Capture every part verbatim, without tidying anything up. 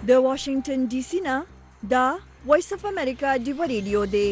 د واشنگټن ډي سي نه دا وایس اف امریکا دی ریډیو دی.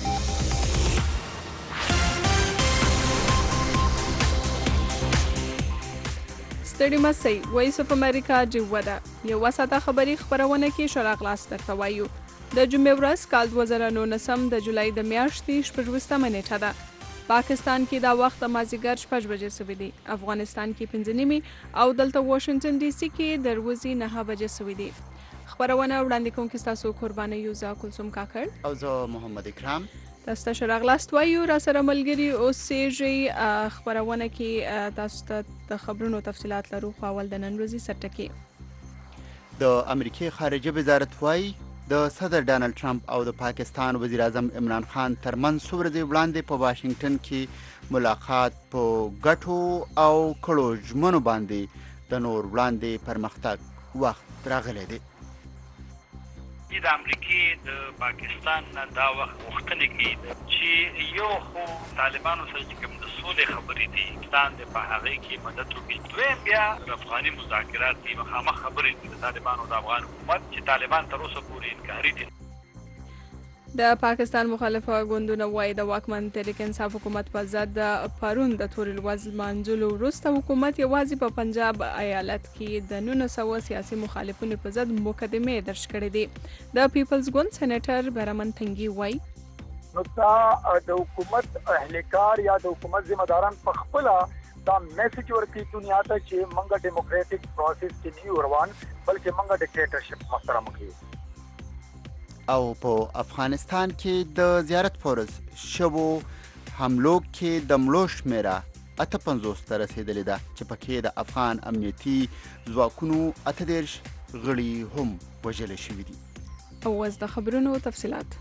ستړي مسئ وایس اف امریکا جوه ده. یوه ساعته خبري خپرونه کې شراغ لاس درته وایو. د جمعې ورځ کال دوه زره نولسم د جولای د میاشتې شپږویشتمه نیټه ده. پاکستان کې دا وخت د مازدیګر شپږ بجې سوي دي. افغانستان کې پنځه نیمې او دلته واشنگټن ډي سي کې د ورځې نهه بجې سوي دي. خپرونه وړاندې کوونکي ستاسو قربانه یوزا کلثوم کاکړ او زه محمد اکرام. تاسو ته شراغ لاس وایو. را سره ملګري اوسېږئ. خپرونه کې تاسو ته د خبرونو تفصیلات لرو. خو اول د نن ورځې سرټکي. د امریکای خارجه وزارت وایي د صدر ډانلډ ټرمپ او د پاکستان وزیر اعظم عمران خان ترمنځ څو ورځې وړاندې په واشنگټن کې ملاقات په ګټو او کړو ژمنو باندې د نور وړاندې پرمختګ وخت راغلی دی. د امریکې د پاکستان نه دا وخت غوښتنې کوي چې یو خو طالبانو سره چې کوم د سولې خبرې دي پاکستان د په هغې کې مدد وکړي. دویم بیا د افغاني مذاکرات دي مخامخ خبرې دي د طالبانو د افغان حکومت چې طالبان تر اوسه پورې انکاري دي. د پاکستان مخالفه ګوندونه وایي د واکمن تحریک انصاف حکومت په ضد د پرون د تورې لوظ لمانځلو وروسته حکومت یوازې په پنجاب ایالت کې د نولس سوه سیاسي مخالفینو په ضد مقدمې درج کړې دي. د پیپلز ګوند سېنیټر برمن تنګي وایي نو دا د حکومت اهلکار یا د حکومت ذمہ داران په خپل دا میسج ورکړي دنیا ته چې موږ ډیموکراټک پروسس کې نه روان بلکې موږ ډیکټیټرشپ محترم کوي. او په افغانستان کې د زیارت پورز شبو حملو کې د مړو شمیره اته پنځوس ته رسیدلې ده چې پکې د افغان امنیتي ځواکونو اته دېرش غړي هم وژل شوي دي. او اوس د خبرونو تفصیلات.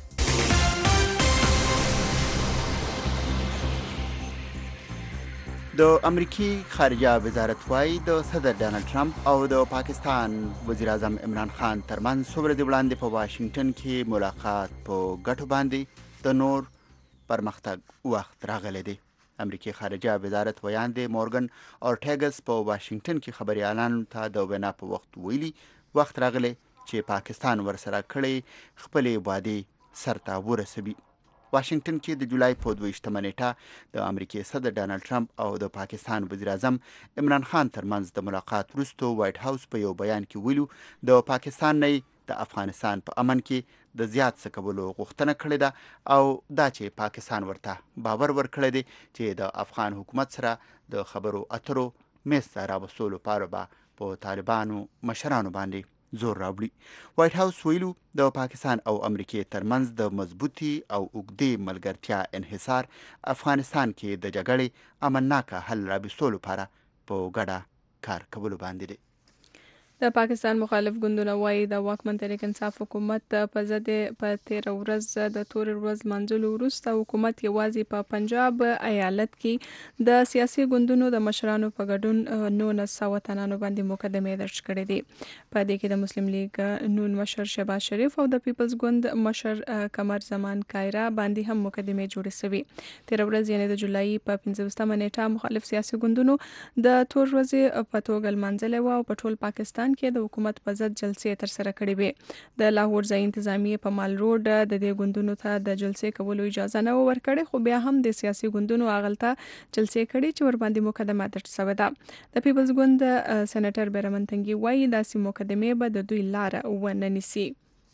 د امریکای خارجه وزارت وايي د صدر ډانلډ ټرمپ او د پاکستان وزیر اعظم عمران خان ترمنځ څو ورځې وړاندې په واشنگټن کې ملاقات په ګټو باندې د نور پرمختګ وخت راغلی دی. امریکای خارجه وزارت ویاند مورګن اورټیګس په واشنگټن کې خبريالانو ته د وینا په وخت ویلي وخت راغلی چې پاکستان ورسره کړي خپلې وعدې سرته ورسوي. واشنگټن کې د جولای په دویشتمه نیټه د امریکای صدر ډانلډ ټرمپ او د پاکستان وزیر اعظم عمران خان ترمنځ د ملاقات وروسته وایټ هاوس په یو بیان کې ویلو د پاکستان نه د افغانستان په امن کې د زیات څه کولو غوښتنه کړې ده او دا چې پاکستان ورته باور ورکړی دی چې د افغان حکومت سره د خبرو اترو میز ته راوستلو لپاره به په طالبانو مشرانو باندې زور راوړي. وایټ هاوس ویلو د پاکستان او امریکای ترمنځ د مضبوطی او اوږدې ملګرتیا انحصار افغانستان کې د جګړې امنناکه حل راوستلو لپاره په ګډه کار کولو باندې دی. د پاکستان مخالف ګوندونه وایي د واکمن تحریک انصاف حکومت په ضد په تیره ورځ د تورې ورځ لمانځلو وروسته حکومت یوازې په پنجاب ایالت کې د سیاسي ګوندونو د مشرانو په ګډون نولس سوه تنانو باندې مقدمې درج کړې دي. په دې کې د مسلم لیگ نون مشر شهباز شریف او د پیپلز ګوند مشر قمر زمان کایرا باندې هم مقدمې جوړې شوې. تیره ورځ یعنې د جولای په پنځویشتمه نیټه مخالف سیاسي ګوندونو د تور ورځې په توګه لمانځلې وه او په ټول پاکستان کې د حکومت په ضد جلسې تر سره کړې وې. د لاهور ځای انتظامیې په مال روډ د دې ګوندونو ته د جلسې کولو اجازه نه ورکړې خو بیا هم د سیاسي ګوندونو هغلته جلسې کړې چې ورباندې مقدمه درج شوې ده. د پیپلز ګوند سېنیټر برمن تنګي وایي داسې مقدمې به د دوی لاره ونه نیسي.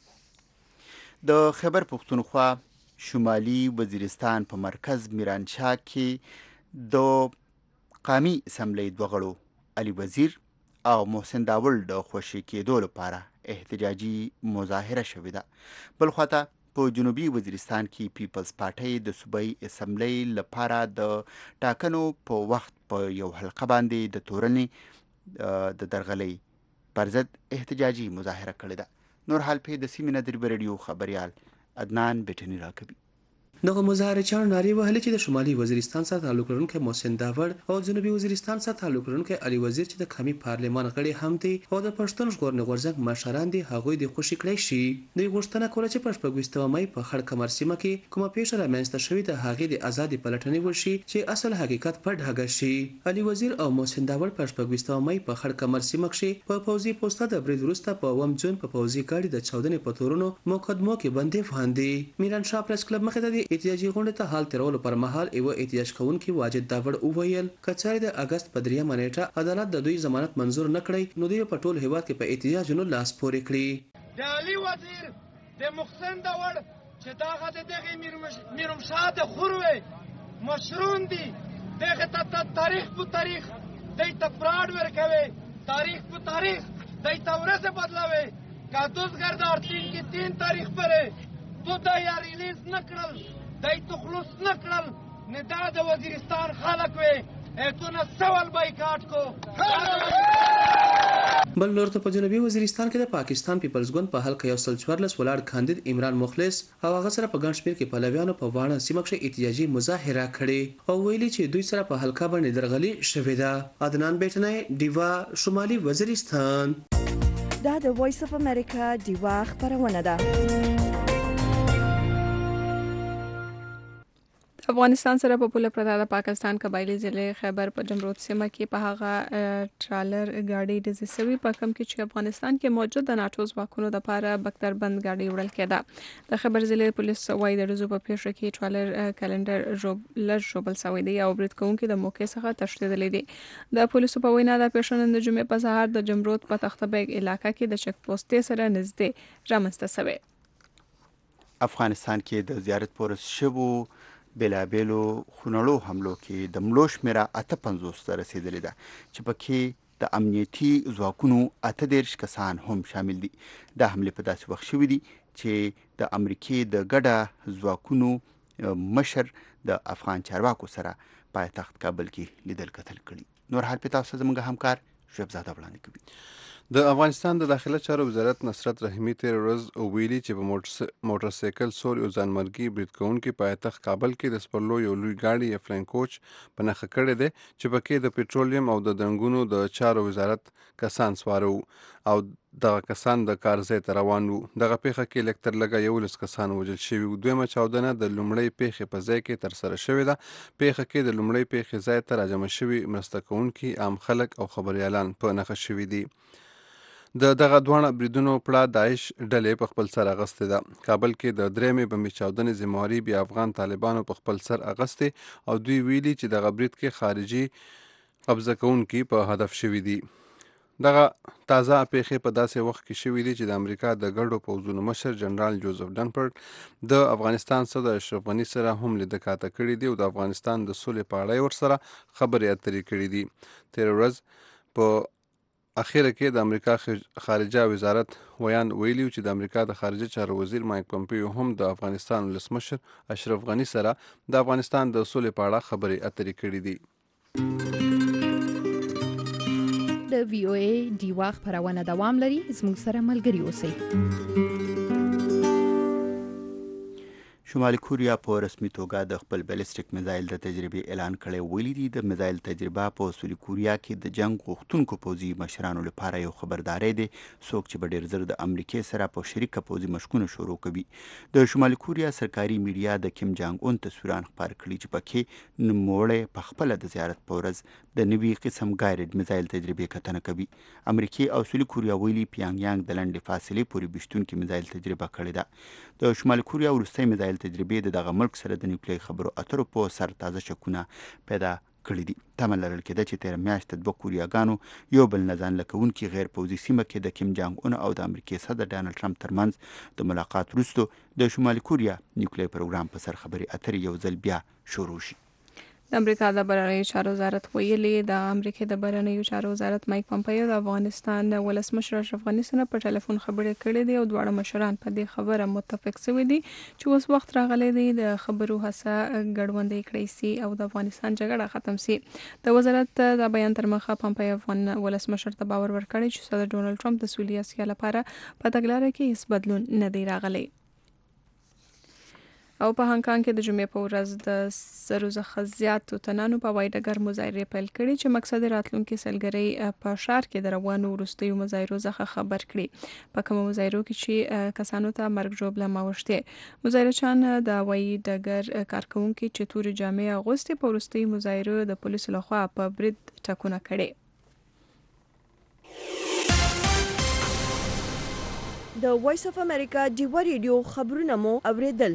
د خیبر پښتونخوا شمالي وزیرستان په مرکز میرانشاه کې د قومي اسمبلی دوه غړو علي وزیر او محسن داول د خوشي کېدو لپاره احتجاجي مظاهره شوې ده. بل خواته په جنوبي وزیرستان کې پیپلز پارټۍ د صوبایي اسمبلی لپاره د ټاکنو په وخت په یو حلقه باندې د تورنې د درغلۍ پر ضد احتجاجي مظاهره کړې ده. نور حال په د سیمې نه د ریډیو خبريال عدنان بټنی راکوي. دغه مظاهرچیانو نارې وهلې چې د شمالي وزیرستان سره تعلق لرونکی محسن داوړ او جنوبي وزیرستان سره تعلق لرونکی علي وزیر چې د قومي پارلمان غړي هم دي او د پښتون ژغورنې غورځنګ مشران دي هغوی د خوشي کړی شي. دوی غوښتنه کوله چې په شپږویشتمه مۍ په خړ کمر سیمه کې کومه پیښه رامنځته شوې د هغې د ازادي پلټنې وشي چې اصل حقیقت په ډاګه شي. علي وزیر او محسن داوړ په شپږویشتمه مۍ په خړ کمر سیمه کې په پوځي پوسټه د برید وروسته په اووم جون په پوځي ګاډي د چاودنې په تورونو مقدمو کې بندي افغان دي. میران شاه پریس کلب مخې ته د احتجاجي غونډې ته حال تیرولو پر مهال یو احتجاج کوونکی واجد داوړ وویل کچاري د اگست په دریمه نیټه عدالت د دوی ضمانت منظور نه کړی نو دوی په ټول هیواد کې په احتجاجونو لاس پورې کړي. د علي وزیر د محسن داوړ چې دغه د دغه میرم شاه د خوروي مشرون دي دغه ته تاریخ په تاریخ دای ته پراډ ورکوي تاریخ په تاریخ دای ته ورسه بدلاوي کاتوس ګردار تین کې تین تاریخ پره تو دا یا ریلیز نکړل دای ته خلوص نکړل نه دا د وزیرستان خلک وي ته نه سوال بایکاټ کو. بل لور ته په جنوبي وزیرستان کې د پاکستان پیپلز ګوند په حلقه یو سل څوارلس ولاړ کاندید عمران مخلص او هغه سره په ګڼ شمېر کې پلویانو په واڼه سیمه کې احتجاجي مظاهره کړې او ویلي چې دوی سره په حلقه باندې درغلي شوې ده. عدنان بیٹنای ډیوا شمالي وزیرستان. دا د وایس اف امریکا ډیوا خبرونه ده. افغانستان سره په پوله پرته د پاکستان قبایلی ضلع خیبر په جمرود سیمه کې په هغه ټرالر ګاډي ډزې شوې په کم کې چې افغانستان کې موجود د ناټو ځواکونو لپاره بختربند ګاډي وړل کېده. د خیبر ضلع پولیس وايي د ډزو په پیښه کې ټرالر کلندر ژوب لږ ژوبل شوی دی او برید کوونکي د موقع څخه تښتېدلي دي. د پولیسو په وینا د پیښه نن د جمعې په سهار د جمرود په تخته بیگ علاقه کې د چک پوسټ سره نږدې رامنځته شوی. افغانستان کې د زیارت پورس شبو بلابلو خونړو حملو کې د ملو شمېره اته پنځوس ته رسېدلې ده چې پکې د امنیتي ځواکونو اته دېرش کسان هم شامل دي. دا حملې په داسې وخت شوي دي چې د امریکې د ګډه ځواکونو مشر د افغان چارواکو سره پایتخت کابل کې لیدل کتل کړي. نور حال په تاسو زموږ همکار شعیب زاده وړاندې کوي. د افغانستان د داخله چارو وزارت نصرت رحیمي تیر ورځ ویلي چې په موټر سایکل سور یو ځانمرګي برید کوونکي پایتخت کابل کې د سپرلو یو لوی ګاډي یا فلاین کوچ په نښه کړی دی چې پکې د پټرولیم او د دنګونو د چارو وزارت کسان سواره او دغه کسان د کار ځای ته روان وو. دغه پیښه کې لږ تر لږه یولس کسان وژل شوي وو. دویمه چاودنه د لومړۍ پیښې په ځای کې ترسره شوې ده. پیښه کې د لومړۍ پیښې ځای ته راجمع شوي مرسته کوونکي عام خلک او خبریالان په نښه شوي دي. د دغه دواړه بریدونو پړه داعش ډلې په خپل سر اغستې ده. کابل کې د درېمې بمي چاودنې ذمهواري بیا افغان طالبانو په خپل سر اغستې او دوی ویلي چې دغه برید کې خارجي قبضه کوونکي په هدف شوي دي. دغه تازه پیښې په داسې وخت کې شوي دي چې د امریکا د ګډو پوځونو مشر جنرال جوزف ډنفورد د افغانستان صدر اشرف غني سره هم لیده کاته کړي دي او د افغانستان د سولې په اړه ورسره خبرې اترې کړي دي. تیر ورځ په اخیره کې د امریکا خارجه وزارت ویان ویلیو چې د امریکا د خارجه چارو وزیر مایک پمپیو هم د افغانستان ولسمشر اشرف غني سره د افغانستان د سولې په اړه خبرې اترې کړي دي. د وی او ای ډیوا خبرونه دوام لري. زموږ سره ملګري اوسئ. شمالي کوریا په رسمي توګه د خپل بالستیک میزایل د تجربې اعلان کړی. ویلي دي د میزایل تجربه په سویلي کوریا کې د جنگ غوښتونکو پوځي مشرانو لپاره یو خبرداری دی، څوک چې به ډېر زر د امریکې سره په شریکه پوځي مشقونه شروع کوي. د شمالي کوریا سرکاري میډیا د کیم جانګ اون تصویران خپاره کړي چې پکې نوموړی په خپله د زیارت په ورځ د نوي قسم ګایرډ میزایل تجربې کتنه کوي. امریکې او سویلي کوریا ویلي پیانګ یانګ د لنډې فاصلې پورې بیشتونکي میزایل تجربه کړې ده. د شمالي کوریا وروستی میزایل تجربې د دغه ملک سره د نیوکلیر خبرو اترو په سر تازه شکونه پیدا کړي دي. تمه لرل کېده چې تېره میاشت د دوه کوریاګانو یو بل نه ځان لکوونکي غیر پوځي سیمه کې د کیم جانګ اون او د امریکې صدر ډانلډ ټرمپ ترمنځ د ملاقات وروسته د شمالي کوریا نیوکلیر پروګرام په سر خبرې اترې یو ځل بیا شروع شي. د امریکا د بهرنیو چارو وزارت ویلي د امریکا د بهرنیو چارو وزارت مایک پمپیو د افغانستان ولسمشر اشرف غني سره په ټلیفون خبرې کړې دي او دواړه مشران په دې خبره متفق شوي دي چې اوس وخت راغلی دی د خبرو هڅه ګډوډي کړی سي او د افغانستان جګړه ختم سي. د وزارت د بیان تر مخه پمپیو افغان ولسمشر ته باور ورکړی چې صدر ډونالد ټرمپ د سویلي اسیا لپاره په تګلارې کې هیڅ بدلون نه دی راغلی. او په هانګ کانګ کې د جمعې په ورځ د زرو څخه زیاتو تنانو په هوایي ډګر مظاهرې پیل کړې چې مقصد یې راتلونکي سلګرۍ په ښار کې د روانو وروستیو مظاهرو څخه خبر کړي. په کومو مظاهرو کې چې کسانو ته مرګ ژوبله اوښتې. مظاهرچیان د هوایي ډګر کارکوونکي چې تورې جامې اغوستې په وروستیو مظاهرو د پولیسو لخوا په برید ټکونه کړي. د وایس اف امریکا ډیوا ریډیو خبرونه مو اوریدل.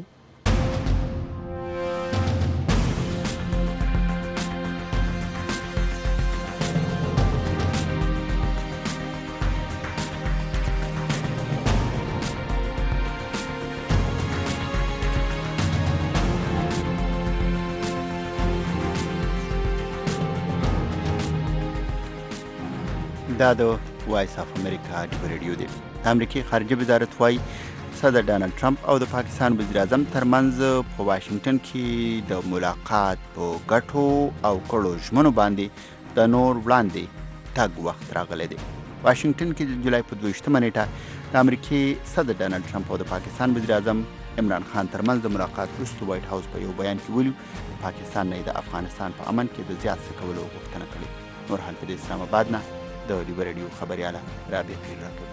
دا د وایس اف امریکا ډیوا ریډیو دی. د امریکای خارجه وزارت وايي صدر ډانلډ ټرمپ او د پاکستان وزیر اعظم ترمنځ په واشنگټن کې د ملاقات په ګټو او کړو ژمنو باندې د نور وړاندې تګ وخت راغلی دی. واشنگټن کې د جولای په دویشتمه نیټه د امریکای صدر ډانلډ ټرمپ او د پاکستان وزیر اعظم عمران خان ترمنځ د ملاقات وروسته وایټ هاوس په یو بیان کې ویلي پاکستان نه د افغانستان په امن کې د زیات څه کولو غوښتنه کړې. نور حال په اسلام آباد نه د ډیوا ریډیو خبرياله رابعه پیر راکوي.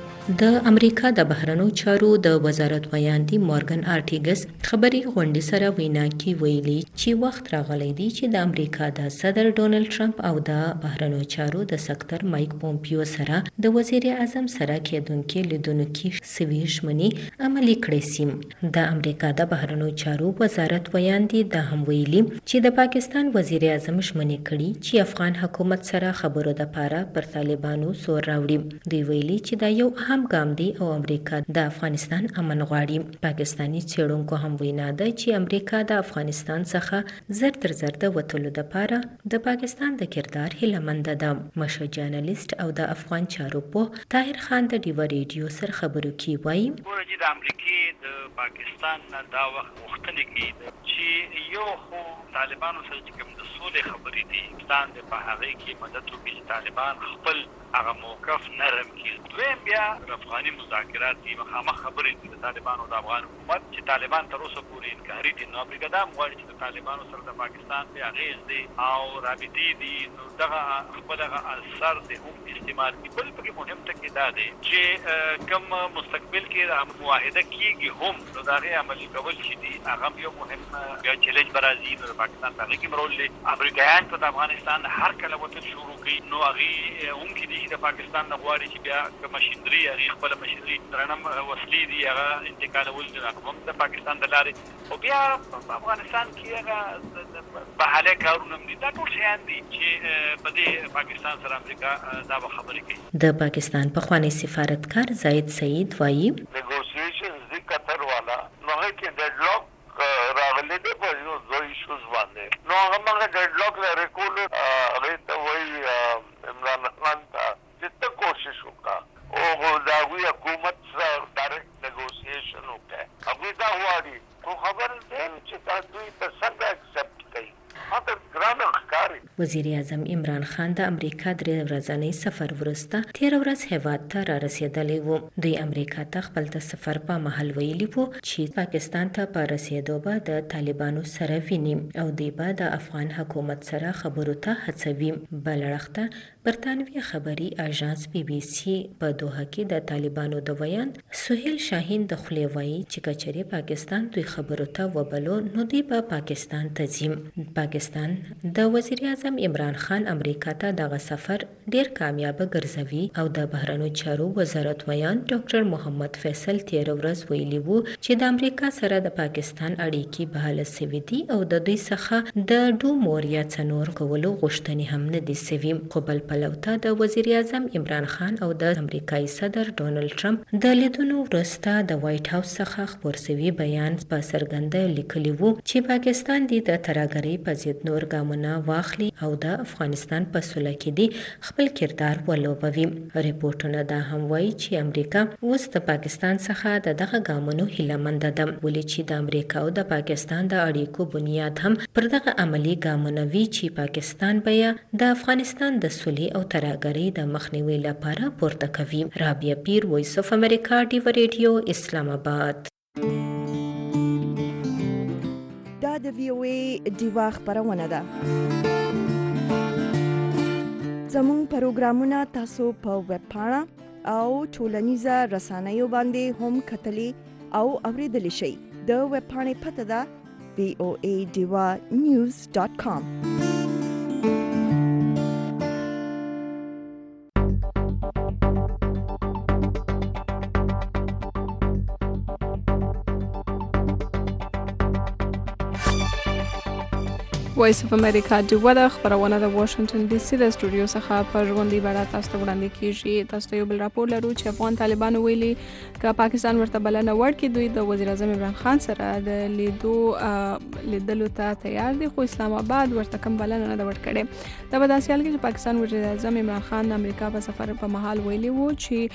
د امریکا د بهرنیو چارو د وزارت ویاندی مورګن آرټیګس خبري غونډې سره وینا کې ویلي چې وخت راغلی دی چې د امریکا د صدر ډونلډ ټرمپ او د بهرنیو چارو د سکتر مایک پومپیو سره د وزیر اعظم سره کېدونکو لیدونو کې سوي ژمنې عملي کړې سي. د امریکا د بهرنیو چارو وزارت ویاندی د هم ویلي چې د پاکستان وزیر اعظم ژمنې کړي چې افغان حکومت سره خبرو د پاره پر طالبانو زور راوړي. دوی ویلي چې دا یو هم ګام دی او امریکا د افغانستان امن غواړي. پاکستانی څېړونکو هم وینا ده چې امریکا د افغانستان څخه زر تر زر د وټولو لپاره د پاکستان د کردار هیله مند ده. مشر جرنالیست او د افغان چارو په طاهر خان د ډیوا ریډیو سره خبرو کې وایي ورجی د امریکای د پاکستان دا وخت وختنه کې چې یو خو طالبانو سره چې کوم د سولې خبرې دي پاکستان د په هغه کې مدد وکړي طالبان خپل هغه موقف نرم کړي. دویم بیا افغاني مذاکرات دي مخامخ خبرې دي د طالبانو د افغان حکومت چې طالبان تر اوسه پورې انکاري دي. نو امریکا دا غواړي چې د طالبانو سره د پاکستان په اغیز دي او رابطې دي نو دغه خپل اثر د هم استعمال کی. بل پکې مهم ټکی دا دی چې کوم مستقبل کې معاهده کیږي هم نو دا غي عملي کول شي دي هغه یو مهم چیلنج برازي د پاکستان په کې مرول دي. امریکایان په افغانستان هر کله وته شروع کړي نو هغه هم کې دي د پاکستان غواړي چې بیا کوم ماشينري هغه خپل ماشينري درنم وسلې دي هغه انتقالول دي هم د پاکستان د لارې او بیا په افغانستان کې هغه بهاله کارونه دي. دا ټول شیان دي چې په دې پاکستان سره امریکا دا خبرې کوي. د پاکستان په خوانی سفارتکار زاید سعید وایي نیګوسییشنز د قطر والا نو کې ډیډلاک راغلی دی په یو ځای شوز باندې نو هغه موږ ډیډلاک لري کول هغه ته وایي عمران خان ته چې کوشش وکړه او دا وی حکومت سره ډایرکټ نیګوسییشن وکړي. هغه دا وایي خو خبر دې چې تاسو یې په څنګه اکسپټ کړئ. وزیر اعظم عمران خان د امریکا درې ورځنی سفر وروسته تیر ورځ هیواد ته را رسیدلی وو. دوی امریکا ته خپل د سفر په مهال ویلي وو چې پاکستان ته په رسیدو به د طالبانو سره ویني او دوی به د افغان حکومت سره خبرو ته هڅوي. بل اړخته برتانوي خبري اژانس بي بي سي په دوحه کې د طالبانو د ویان سهیل شاهین د خولې وایي چې کچري پاکستان دوی خبرو ته وبلو نو دوی په پاکستان ته ځي. پاکستان د وزیر اعظم عمران خان امریکا ته دغه سفر ډیر کامیاب ګرځوي او د بهرنیو چارو وزارت ویان ډاکټر محمد فیصل تیر ورځ ویلي وو چې د امریکا سره د پاکستان اړیکې بحاله سوي دي او د دوی څخه د ډو موریا څنور کولو غوښتنې هم نه دي سوي. خو بل پلوته د وزیر اعظم عمران خان او د امریکایي صدر ډونلډ ټرمپ د لیدونو وروسته د وایټ هاوس څخه خپور شوی بیان په څرګنده لیکلی وو چې پاکستان د ترهګرۍ په ضد نور ګامونه واخلي او د افغانستان په سوله کې دی خپل کردار ولوبوي. ریپورتونه دا هم وایي چې امریکا اوس د پاکستان څخه د دغه ګامونو هیله مند ده ولې چې د امریکا او د پاکستان د اړیکو بنیاد هم پر دغه عملی ګامونه وی چې پاکستان بیا د افغانستان د سولې او ترهګرۍ د مخنیوي لپاره پورته کوي. رابعه پیر، وایس اف امریکا، ډیوا ریډیو، اسلام آباد. د وی او ای دیوا خبرونه ده. زموږ پروګرامونه تاسو په ویب پاڼه او ټولنیزه رسنیو باندې هم کتلی او اوریدلی شئ. د ویب پاڼې پته ده وی او ای دیوا نیوز ډاټ کام. وایس اف امریکا دیوا د خبرونه د واشنگټن ډي سي د سټوډیو څخه په ژوندۍ بڼه تاسو ته وړاندې کیږي. تاسو ته یو بل راپور لرو چې افغان طالبانو ویلي ک پاکستان ورته بلنه ورکړي دوی د وزیر اعظم عمران خان سره د لیدو لیدلو ته تیار دي، خو اسلام آباد ورته کوم بلنه نه ورکړي. دا په داسې حال کې چې پاکستان وزیر اعظم عمران خان امریکا په سفر په محل ویلي وو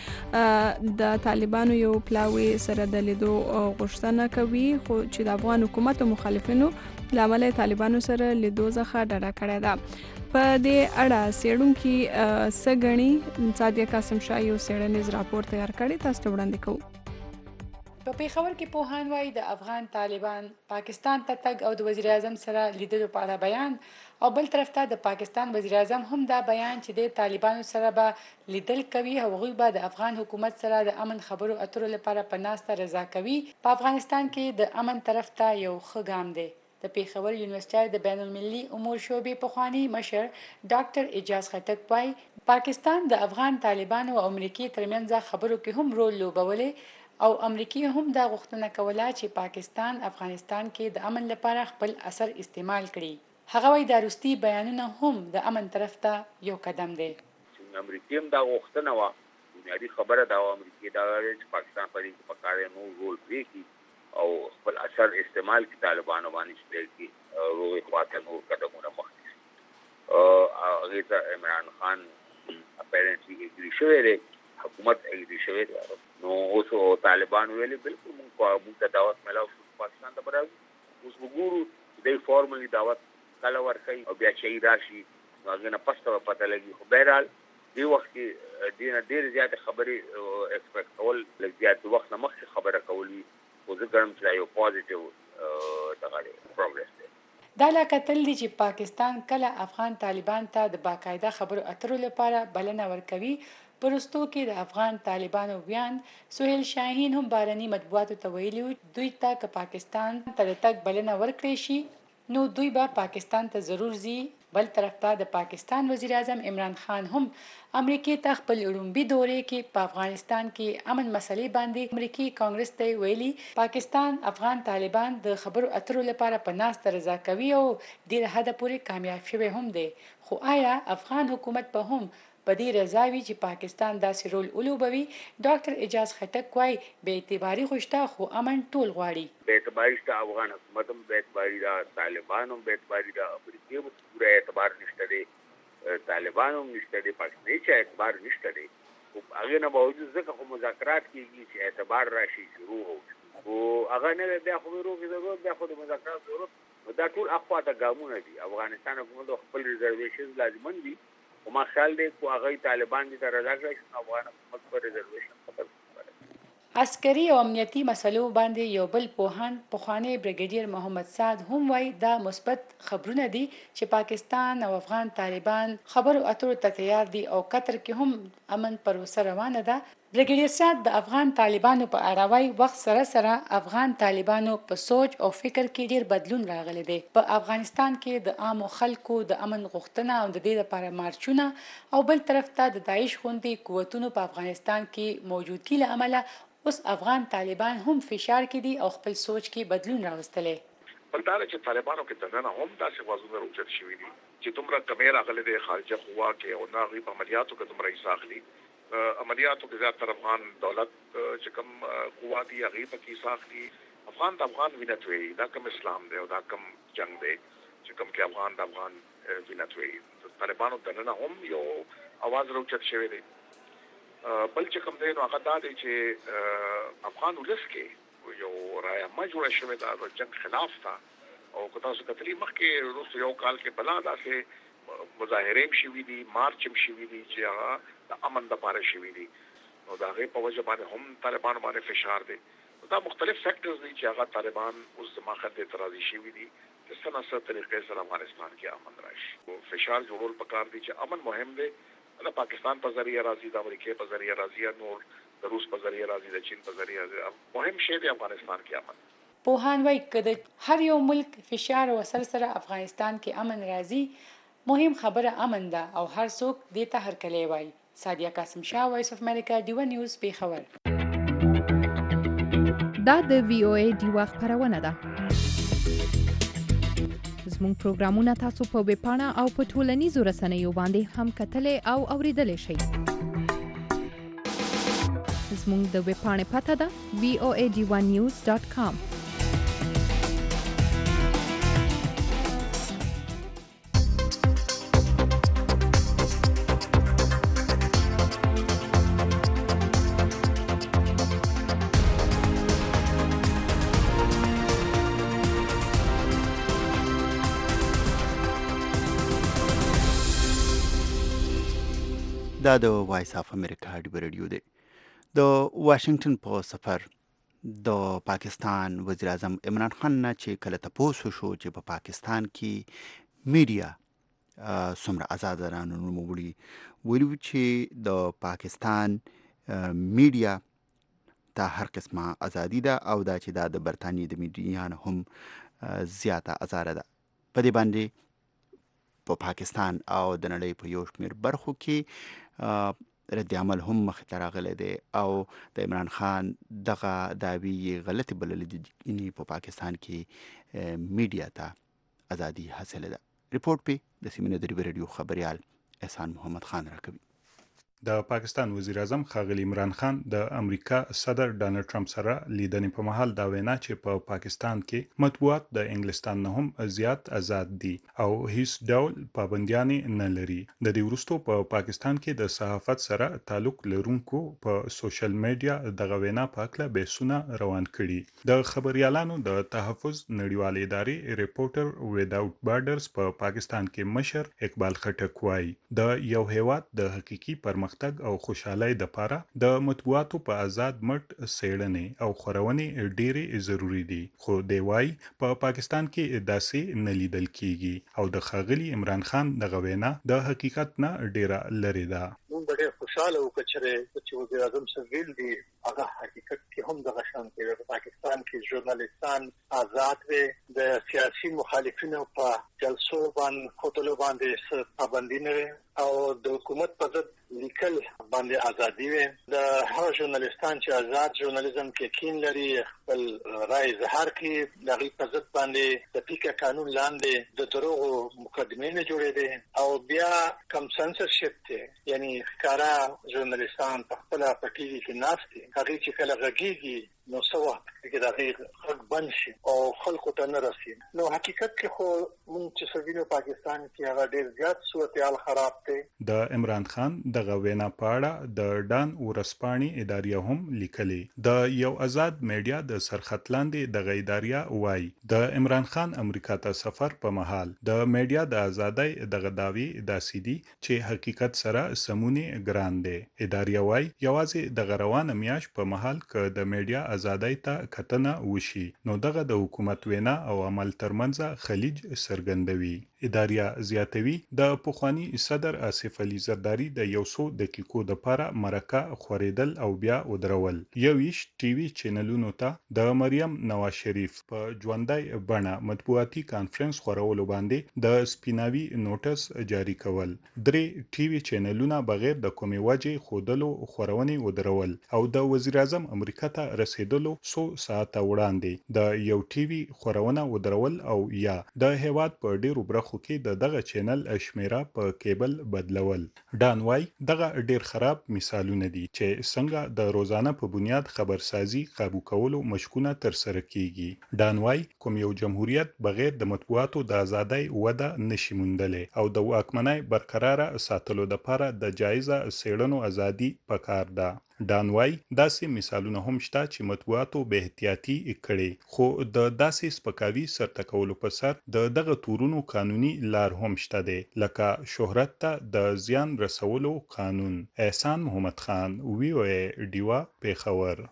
چې د طالبانو یو پلاوی سره د لیدو غوښتنه کوي، خو چې د افغان حکومت او مخالفینو لامل طالبانو سره لیدو څخه ډډه کړې ده. په دې اړه څېړونکي سګنی صادق قاسم شاه یو څېړنیز راپور تیار کړی، تاسو ته وړاندې کوو. په پیښور کې پوهان وایي د افغان طالبان پاکستان ته تګ او د وزیر اعظم سره لیدلو په اړه بیان، او بل طرف ته د پاکستان وزیر اعظم هم دا بیان چې د طالبانو سره به لیدل کوي او هغوی به د افغان حکومت سره د امن خبرو اترو لپاره په ناسته رضا کوي. په افغانستان کې د امن طرف ته یو ښه ګام دی. د پیښور یونیورسيټي د بین المللي امور شعبې پخوانی مشر ډاکټر اعجاز خټک وايي پاکستان د افغان طالبانو او امریکای ترمنځ خبرو کې هم رول لوبولې او امریکای هم دا غوښتنه کوله چې پاکستان افغانستان کې د امن لپاره خپل اثر استعمال کړي. هغه وايي د روسي بیانونه هم د امن طرف ته یو قدم دی. امریکای هم دا غوښتنه و، بنیادی خبره دا و امریکای دا چې پاکستان په دې په کار نو رول پرې او خپل اثر استعمال کی طالبانو باندې شته کی روي خواته نور قدمونه مخکې او هغه عمران خان اپیرنټلی اګری شوی دی، حکومت اګری شوی دی. نو اوس طالبان ویلي بالکل موږ موږ دعوت ملاو پاکستان ته برابر اوس وګورو د فارملی دعوت کله ورکړي او بیا چې راشي هغه نه پسته پته لګي. خو بهرحال دی وخت کې ډیر ډیر زیات خبرې ایکسپیکټ کول لږ زیات وخت نه مخکې خبره کولې دا لا کتل دي چې پاکستان کله افغان طالبان ته د باقاعده خبرو اترو لپاره بلنه ورکوي. پرستو کې د افغان طالبانو بیان سهیل شاهین هم بارني مطبوعاتو ته ویلي دوی ته که پاکستان ته تک بلنه ورکړي شي نو دوی به پاکستان ته ضرور ځي. بل طرف ته د پاکستان وزیر اعظم عمران خان هم امریکای ته خپل لومبي دورې کې په افغانستان کې امن مسلې باندې امریکای کانګرس ته ویلي پاکستان افغان طالبان د خبرو اترو لپاره په ناسته رضا کوي او ډیر حد پورې کامیاب شوی هم دی. خو آیا افغان حکومت په هم په دې رضا وي چې پاکستان داسې رول ولوبوي؟ ډاکټر اعجاز خټک وايي به اعتباري خوشته خو امن ټول غواړي. به اعتباري ته افغان حکومت هم به اعتباري دا طالبان هم به اعتباري دا امریکای هم پوره اعتبار نشته دی، طالبان هم نشته دی، پاکستان هیڅ اعتبار نشته دی. خو هغه نه باوجود ځکه خو مذاکرات کیږي چې اعتبار راشي شروع وو او هغه نه بیا خو ورو ضرورت بیا خو د مذاکرات ضرورت دا ټول اخواته ګامونه دي. افغانستان حکومت خپل ریزرویشن لازمن دي او ما خیال دی کو هغه طالبان دي تر رضا کړی افغان حکومت پر ریزرویشن خپل عسکري او امنیتي مسلو باندې یو بل پوهان پخوانی بریګیډیر محمد سعد هم وایي دا مثبت خبرونه دي چې پاکستان او افغان طالبان خبرو اترو ته تیار دي او قطر کې هم امن پروسه روانه ده. بریګیډیر سعد د افغان طالبانو په اړه وایي وخت سره سره افغان طالبانو په سوچ او فکر کې ډیر بدلون راغلی دی. په افغانستان کې د عام خلکو د امن غوښتنه او د دې لپاره مارچونه او بل طرف ته د داعش غوندي قوتونو په افغانستان کې موجودګي له امله اوس افغان طالبان هم فشار کې دي او خپل سوچ کې بدلون راوستلی. بل دا چې طالبانو کې دننه هم داسې وازونه راوچت شوي دي چې دومره کمې راغلې د خارجه قوا کې او نه غي په عملیاتو کې دومره حصہ اخلي. عملیاتو کې زیاتره افغان دولت چې کوم قوا دي هغه په کې حصہ اخلي. افغان د افغان وینت وي دا کوم اسلام دی او دا کوم جنگ دی چې کوم کې افغان د افغان وینت وي. طالبانو دننه هم یو आवाज راوچت شوی دی. بل چې کوم دی نو هغه دا دی چې افغان ولس کې یو رایه ما جوړه شوې ده د جنگ خلاف تا او که تاسو کتلی مخکې وروسته یو کال کې بلا داسې مظاهرې هم شوي دي، مارچ هم شوي دي چې هغه د امن دپاره شوي دي. نو د هغې په وجه باندې هم طالبانو باندې فشار دی. دا مختلف فیکټرز دي چې هغه طالبان اوس د ماخذ اعتراضي شوي دي څه نه څه طریقې سره افغانستان کې امن راشي. فشار جوړول پکار دي چې امن مهم دی، د پاکستان په ذریعہ راځي، د امریکا په ذریعہ راځي، نور د روس په ذریعہ راځي، د چین په ذریعہ راځي. مهم شی دی افغانستان کې امن. پوهان وایي که د هر یو ملک فشار او اثر سره افغانستان کې امن راځي، مهم خبره امن ده او هر څوک دې ته هرکلی وایي. سادیه قاسم شاه، وایس اف امریکا، ډیوه نیوز، پیښور. دا د وی او ای ډیوه خپرونه ده. زموږ پروګرامونه تاسو په ویب پاڼه او په ټولنیزو رسنیو باندې هم کتلی او اوریدلی شئ. زموږ د ویب پاڼې پته ده وی او ای ډیوه نیوز ډاټ کام. دا د وایس اف امریکا ډیو رادیو دی. د واشنگټن په سفر د پاکستان وزیر اعظم عمران خان نه چې کله تاسو شو چې په پاکستان کې میډیا څومره آزاد ده، نو موږ ویلو چې د پاکستان میډیا ته هر قسمه ازادي ده او دا چې دا د برتانیې د میډیا نه هم زیاته آزاده ده. په دې باندې په پاکستان او د نړۍ په یو شمېر برخو کې رد عمل هم مخې ته راغلی دی او د عمران خان دغه دعوی یې غلطې بللې دي، یعنې په پاکستان کې میډیا ته ازادي حاصله ده. ریپورټ پې د سیمې د ډیو رادیو خبریال احسان محمد خان راکوي. د پاکستان وزیر اعظم ښاغلی عمران خان د امریکا صدر ډانلډ ټرمپ سره لیدنې په مهال دا وینا چې په پاکستان کې مطبوعات د انګلستان نه هم زیات آزاد دي او هیڅ ډول پابندیانې نه لري. د دې وروسته په پاکستان کې د صحافت سره تعلق لرونکو په سوشل میډیا دغه وینا په اړه بحثونه روان کړي. د خبريالانو د تحفظ نړیوال ادارې ریپورټر ویداوټ بارډرز په پاکستان کې مشر اقبال خټک وایي د یو هیواد د حقيقي پرمختګ او خوشحالۍ لپاره د مطبوعاتو په آزاد مټ څېړنې او خپرونې ډېرې ضروری دي، خو دی وايي په پا پاکستان کې داسې نه لیدل کیږي او د ښاغلي عمران خان دغه وینا د حقیقت نه ډېره لرې ده. موږ ډېر خوشاله وو چې وزیر اعظم څه ویل دي هغه حقیقت کې هم دغه شان دی. په پاکستان کې ژورنالیستان آزاد دي، د سیاسي مخالفینو په جلسو باندې خپلو باندې پابندي نه او د حکومت په ضد لیکل باندې ازادي وي. د هر ژورنالیستان چې آزاد ژورنالیزم کې کین لري خپل رائے اظهار کوي، د غي په ضد باندې د پیکا قانون لاندې د دروغ مقدمې نه جوړې دي او بیا کم سنسرشپ ته، یعنی ښکارا ژورنالیستان په خپل پټیږي کې ناشتي هغه چې کله غږیږي نو سوا کې دا غږ بند شي او خلکو ته نه رسي. نو حقیقت کې خو موږ چې سوینو پاکستان کې هغه ډیر زیات صورتحال خراب دی. د عمران خان دغه وینا په اړه د ډان ورسپاني ادارې هم لیکلي. د یو آزاد میډیا د سرخط لاندې دغه ادارې وایي د عمران خان امریکا ته سفر په مهال د میډیا د ازادۍ دغه داوی داسې دي چې حقیقت سره سمونی ګران دی. ادارې وایي یوازې د روانه میاش په مهال ک د میډیا ازادۍ ته کتنه وشي نو دغه د حکومت وینا او عمل ترمنځ خلیج سرګندوي. ادارې زیاتوي د پخوانی صدر آصف علي زرداری د یو څو دقیقو د لپاره مرکه خوریدل او بیا ودرول. یویش ټي وي چینلونو ته د مریم نواز شریف په ژوندۍ بڼه مطبوعاتي کانفرنس خورولو باندې د سپیناوي نوټس جاری کول. درې ټي وي چینلونه بغیر د کومې وجې خودلو خورونې ودرول او د وزیر اعظم امریکا ته رسیدلو څو ساعته وړاندې د یو ټي وي خورونه ودرول او یا د هیواد په ډیرو برخو کې د دغه چینل شمیره په کیبل بدلول. ډان وای دغه ډیر خراب مثالونه دي چې څنګه د روزانه په بنیاد خبرسازي قابو کولو مشکونه تر سره کیږي. ډان وای کوم یو جمهوریت بغیر د مطبوعاتو د ازادۍ وده نشي موندلی او د واکمنۍ برقراره ساتلو لپاره د جایزه څېړنو ازادي پکار ده. ډان وای داسې مثالونه هم شته چې مطبوعاتو به احتیاطي کړي خو د داسې سپکاوي سرته کولو په سر د دغه تورونو قانوني لار هم شته دی لکه شهرت ته د زیان رسولو قانون. احسان محمد خان، وی او ای ډیوا، پیښور.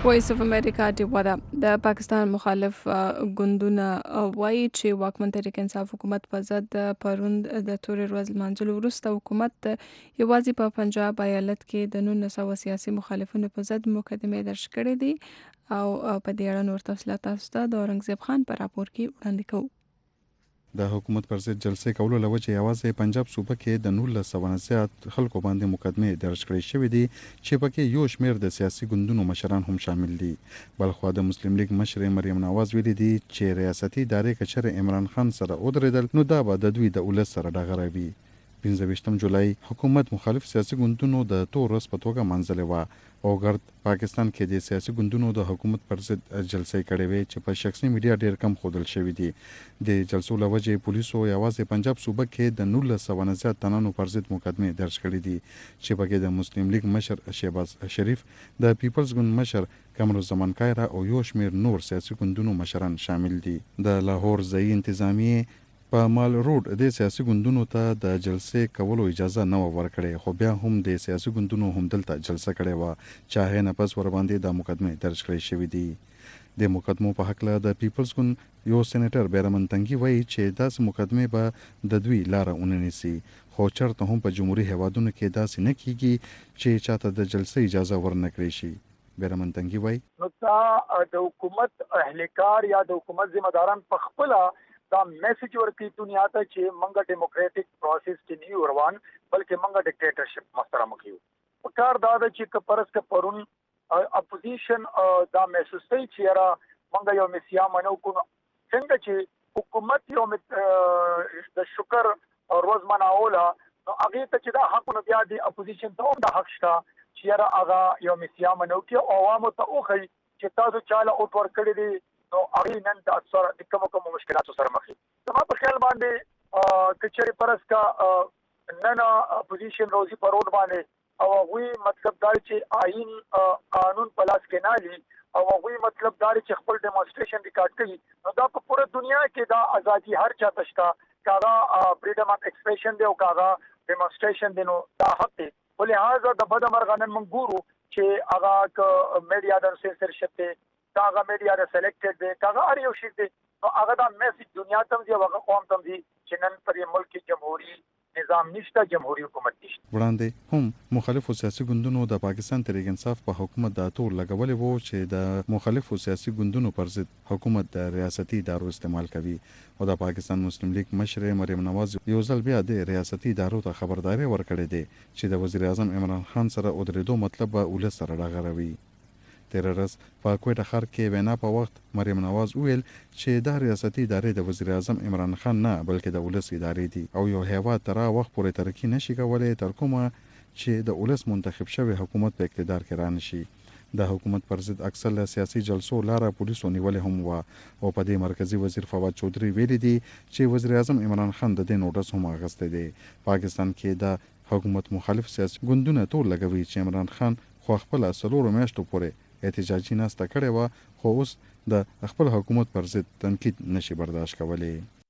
وایس اف امریکا دی ودا د پاکستان مخالف ګوندونه وایي چې واکمن تحریک انصاف حکومت په ضد پروند د تورې ورځ منځلو وروسته حکومت یوازې په پنجاب ایالت کې د نولس سوه سیاسي مخالفینو په ضد مقدمه درج کړې دي او په دې اړه نور تفصیلات تاسو ته د اورنګزیب خان په راپور کې وړاندې کوو. د حکومت پر ضد جلسې کولو لوجه یوازې پنجاب صوبه کې د نولس سوه نه زیات خلکو باندې مقدمه درج کړې شوې دي چې پکې یو شمېر د سیاسي ګوندونو مشران هم شامل دي. بلخوا د مسلم لیگ مشر مریم نواز ویلي دي چې ریاستي ادارې کچره عمران خان سره ودرېدل نو دا به د دوی د ولس سره ډغروي. پنځه ویشتم جولای حکومت مخالف سیاسي ګوندونو د تور ورځ په توګه منځلې وه او ګرد پاکستان کې د سیاسي ګوندونو د حکومت پر ضد جلسې کړې وې چې په شخصي میډیا ډېر کم ښودل شوي دي. د جلسو له وجې پولیسو یوازې پنجاب صوبه کې د نولس سوه نه زیات تنانو پر ضد مقدمې درج کړي دي چې پکې د مسلم لیگ مشر شهباز شریف، د پیپلز ګوند مشر قمرالزمان کایرا او یو شمېر نور سیاسي ګوندونو مشران شامل دي. د لاهور ځایي انتظامیې په مال روډ د سیاسي ګوندونو ته د جلسې کولو اجازه نه ورکړې، خو بیا هم د سیاسي ګوندونو هم دلته جلسه کړې وه چې هغې نه پس ورباندې د مقدمې درج کړې شوي دي. د مقدمو په هکله د پیپلز ګوند یو سینیټر بیرمن تنګي وایي چې داسې مقدمې به د دوی لاره ونه نیسي، خو چېرته هم په جمهوري هیوادونو کې داسې نه کیږي چې چاته د جلسې اجازه ورنه کړی شي. بیرمن تنګي وایي نو دا د حکومت اهلکار یا د حکومت ذمہ داران په خپله دا میسج ورکی دنیا ته چې منګه ډیموکراټک پروسس کې نه روان بلکې منګه ډیکټیټرشپ محترم کیو. کار دا د چې کپرس ک پرون اپوزیشن دا محسوس کوي چې را منګه یو مسیا منو کو څنګه چې حکومت یو د شکر روز مناوله نو هغه ته چې دا حق نو بیا دی اپوزیشن ته دا حق شته چې را هغه یو مسیا منو کې عوامو ته اوخی چې تاسو چاله اوټ ور کړی دی نو هغه نن د اثر د کوم کوم مشکلاتو سره مخ دي. زما په خیال باندې کچري پرس کا نن اپوزیشن روزي په روډ باندې او وی مطلب دا چې آئین قانون پلاس کې نه لې او وی مطلب دا چې خپل ډیمونستریشن ریکارډ کړي نو دا په پوره دنیا کې دا ازادي هر چا تشتا کاغه فریډم اف ایکسپریشن دی او کاغه ډیمونستریشن دی نو دا حق دی. ولهدا د بد مرغنن منګورو چې هغه ک میډیا د سنسرشپ ته کاغه میډیا د سلیکټډ دی کاغه اړ یو شي دی نو هغه دا میسج دنیا ته دی هغه قوم ته دی چې نن پر ملک کې جمهوریت نظام نشته، جمهوریت حکومت نشته. وړاندې هم مخالفو سیاسي ګوندونو د پاکستان تحریک انصاف په حکومت د تور لګولې وو چې د مخالفو سیاسي ګوندونو پر ضد حکومت د ریاستي ادارو استعمال کوي او د پاکستان مسلم لیگ مشر مریم نواز یو ځل بیا د ریاستي ادارو ته خبرداري ورکړې ده چې د وزیر اعظم عمران خان سره ودرېدو مطلب به ولس سره ډغروي. تیر ورځ په کوټه ښار کې وینا په وخت مریم نواز ویل چې دا ریاستي ادارې د وزیر اعظم عمران خان نه بلکې د ولس ادارې دي او یو هیواد تر وخت پورې ترقی نشي کولای تر کومه چې د ولس منتخب شوی حکومت په اقتدار کې رانشي. د حکومت پر ضد اکثر له سیاسي جلسو لاره پولیسو نیولې هم و او په دې مرکزی وزیر فواد چودري ویلي دي چې وزیر اعظم عمران خان د دې نوټس هم اخیستی دی. پاکستان کې د حکومت مخالف سیاسي ګوندونه ټول لګوي چې عمران خان خو خپل څلورو میاشتو پورې احتجاجي ناسته کړې وه خو اوس د خپل حکومت پر ضد تنقید نشي برداشت کولی.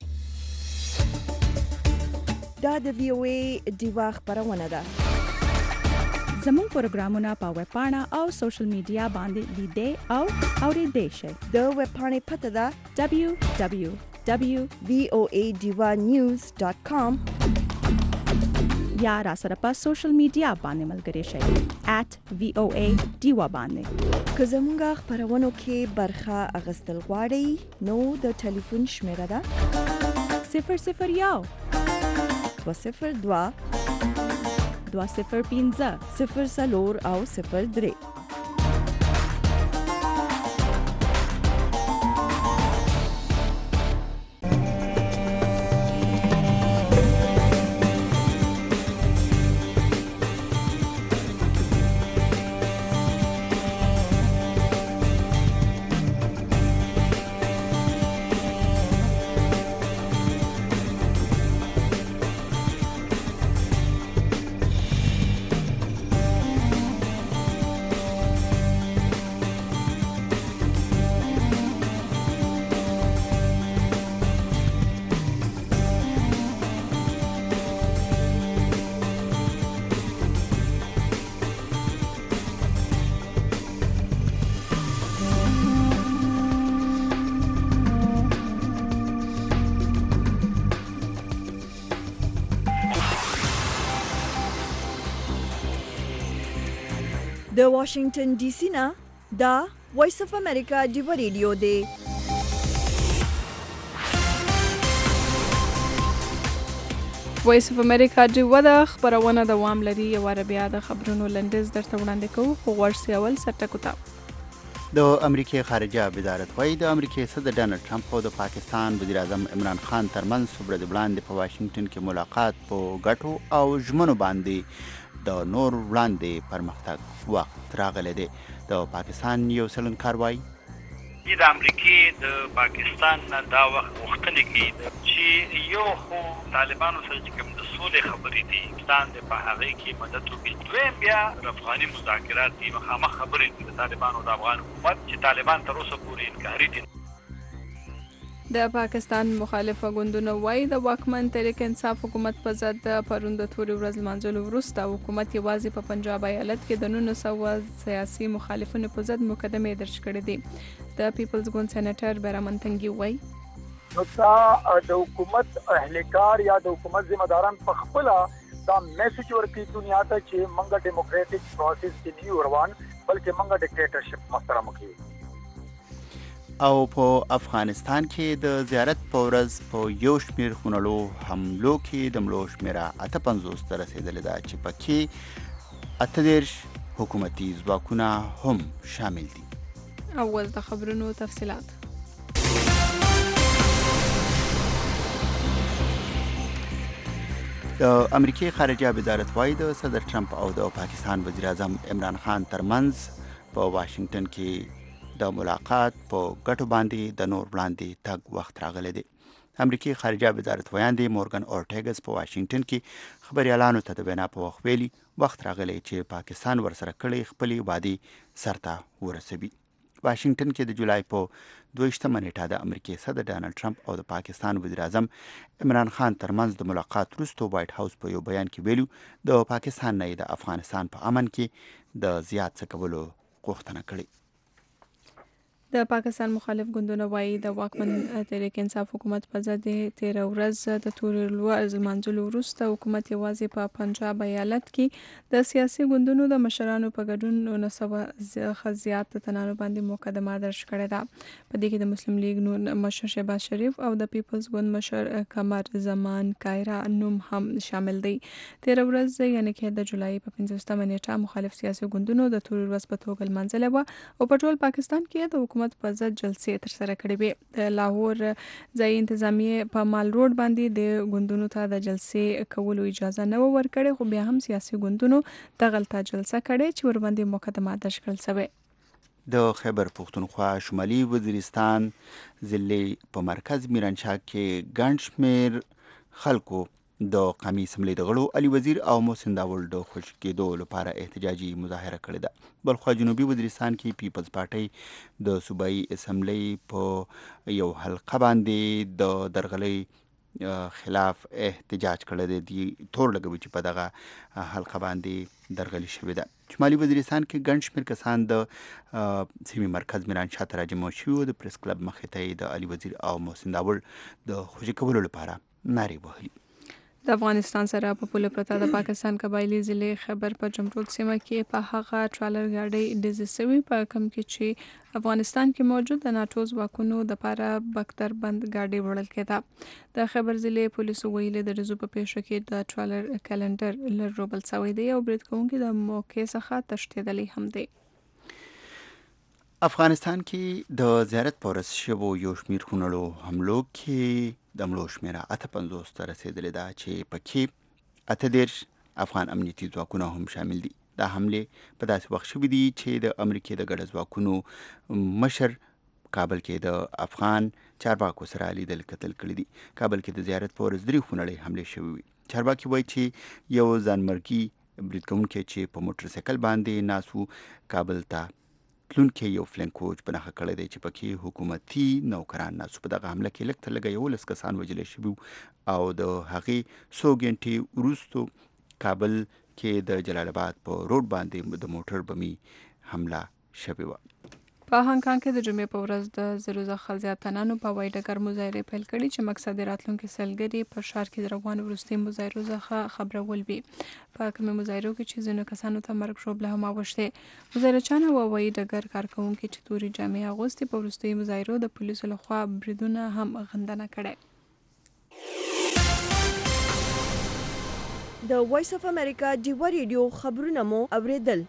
دا د وی او ای ډیوا خبرونه ده. زموږ پروګرامونه په ویب پاڼه او سوشل میډیا باندې لیدئ او اوریدئ شئ. د ویب پاڼې پته ده دبلیو دبلیو دبلیو ډاٹ وی او ای ډیوا نیوز ډاٹ کام یا را سره په سوشل میډیا باندې ملګری شئ ایٹ وی او ای ډیوا باندې. که زموږ خبرونو کې برخه اخیستل غواړئ نو د ټلیفون شمیره ده صفر صفر یو دوه صفر دوه دوه صفر پنځه صفر څلور او صفر درې. د واشنگټن ډي سي نه دا وایس اف امریکا دی ریډیو دی. وایس اف امریکا دی ودا خبرونه دوام لري. یو عربیا د خبرونو لنډیز درته وړاندې کوو خو ورسې اول سرټکو ته. د امریکای خارجه وزارت وايي د امریکای صدر ډانلډ ټرمپ او د پاکستان وزیر اعظم عمران خان ترمنځ صبح د وړاندې په واشنگټن کې ملاقات په ګټو او ژمنو باندې د نور وړاندې پرمختګ وخت راغلی دی. د پاکستان یو سلنکار وايي د امریکای د پاکستان نه دا وخت غوښتنه کوي چې یو خو طالبانو سره چې کوم د سولې خبرې دي پاکستان د په هغه کې مدد وکړي. دویم بیا افغاني مذاکرات دي مخامخ خبرې دي د طالبانو د افغان حکومت چې طالبان تر اوسه پورې انکاري دي. د پاکستان مخالفه ګوندونه وایي د واکمن تحریک انصاف حکومت په ضد د پرون د تورې ورځ لمانځلو وروسته حکومت یوازې په پنجاب ایالت کې د نولس سوه سیاسي مخالفینو په ضد مقدمې درج کړې دي. د پیپلز ګوند سېنیټر بیرامن تنګي وایي نو دا د حکومت اهلکار یا د حکومت ذمہ داران په خپل دا میسج ورکړي دنیا ته چې منګه ډیموکراټک پروسس کې نه روان بلکې منګه ډیکټیټرشپ محترم کوي. او په افغانستان کې د زیارت په ورځ په یو شمیر خونړو حملو کې د مړو شمیره اته پنځوس ته رسېدلې ده چې پکې اته دېرش حکومتي ځواکونه هم شامل دي. اول د خبرونو تفصیلات. د امریکای خارجه وزارت وايي د صدر ټرمپ او د پاکستان وزیر اعظم عمران خان ترمنځ په واشنگټن کې د ملاقات په ګټو باندې د نور وړاندې تګ وخت راغلی دی. امریکای خارجه وزارت ویاندې مورګن اورټیګس په واشنگټن کې خبريالانو ته د وینا په وخت ویلي وخت راغلی چې پاکستان ورسره کړي خپلې وعدې سرته ورسوي. واشنگټن کې د جولای په دویشتمه نیټه د امریکای صدر ډانلډ ټرمپ او د پاکستان وزیر اعظم عمران خان ترمنځ د ملاقات وروسته وایټ هاوس په یو بیان کې ویلو د پاکستان نه د افغانستان په امن کې د زیات څه کولو غوښتنه کړې. د پاکستان مخالف ګوندونه وایي د واکمن تحریک انصاف حکومت په ضد تیر ورځ د تورې ورځ لمانځلو وروسته حکومت یوازې په پنجاب ایالت کې د سیاسي ګوندونو د مشرانو په ګډون نولس سوه څخه زیات تنانو باندې مقدمه درج کړې ده. په دې کې د مسلم لیگ نون مشر شهباز شریف او د پیپلز ګوند مشر قمر زمان کایرا نوم هم شامل دي. تیر ورځ یعنی کې د جولای په پنځوستمه نیټه مخالف سیاسي ګوندونو د تورې ورځ په توګه لمانځلې وه او په ټول پاکستان کې د حکومت په ضد جلسې ترسره کړې وې. د لاهور ځایي انتظامیې په مال روډ باندې د ګوندونو ته د جلسې کولو اجازه نه ورکړې خو بیا هم سیاسي ګوندونو دغلته جلسه کړې چې ورباندې مقدمه درج کړل شوې. د خیبر پختونخوا شمالي وزیرستان ضلع په مرکز میرانشاه کې ګڼ شمېر خلکو د قومي اسمبلۍ د غړو علي وزیر او محسن داول د خوشي کېدو لپاره احتجاجي مظاهره کړې ده. بلخوا جنوبي وزیرستان کې پیپلز پارټۍ د صوبایي اسمبلۍ په یو حلقه باندې د درغلۍ خلاف احتجاج کړی دی. تور لګوي چې په دغه حلقه باندې درغلي شوې ده. شمالي وزیرستان کې ګڼ شمېر کسان د سیمې مرکز میرانشاه ته راجمع شوي و. د پریس کلب مخې ته یې د علي وزیر او محسن داول د خوشي کولو لپاره نارې وهلي. د افغانستان سره په پوله پرته د پاکستان قبایلی ضلع خیبر په جمرود سیمه کې په هغه ټرالر ګاډۍ ډزې شوې په کوم کې چې افغانستان کې موجود د ناټو ځواکونو د پاره بختر بند ګاډۍ وړل کېده. د خیبر ضلع پولیسو ویلي د ډزو په پیښه کې د ټرالر کلندر لر روبل شوی دی او برید کوونکي د موقع څخه تښتېدلی هم دی. افغانستان کې د زیارت په ورځ شوو یو شمېر خونړو حملو کې د مړو شمیره اته پنځوس ته رسېدلې ده چې پکې اته دېرش افغان امنیتي ځواکونه هم شامل دي. دا حملې په داسې وخت شوي دي چې د امریکې د ګډ ځواکونو مشر کابل کې د افغان چارواکو سره لیدل کتل کړي دي. کابل کې د زیارت په ورځ درې خونړۍ حملې شوي وي. چارواکي وایي چې یو ځانمرګي برید کوونکی چې په موټر سایکل باندې ناست و کابل ته تلونکی یو فلنک کوچ په نښه کړی دی چې پکې حکومتي نوکران ناست. په دغه حمله کې لږ تر لږه یولس کسان وژلی شوي او د هغې څو ګنټې وروستو کابل کې د جلال آباد په روډ باندې د موټر بمي حمله شوې وه. په هانګ کانګ کې د جمعې په ورځ د زرو څخه زیاتانانو په وایي ډګر مظاهرې پیل کړي چې مقصد یې راتلونکي سلګري په ښار کې د روانو وروستي مظاهرو څخه خبرول وي. په کومو مظاهرو کې چې ځینو کسانو ته مرګ ژوبله هم اوښتې. مظاهرچیان او وایي ډګر کارکوونکي چې تورې جامې اغوستې په وروستیو مظاهرو د پولیسو لخوا بریدونه هم غندنه کړې. د وایس اف امریکا ډیوا ریډیو خبرونه مو اوریدل.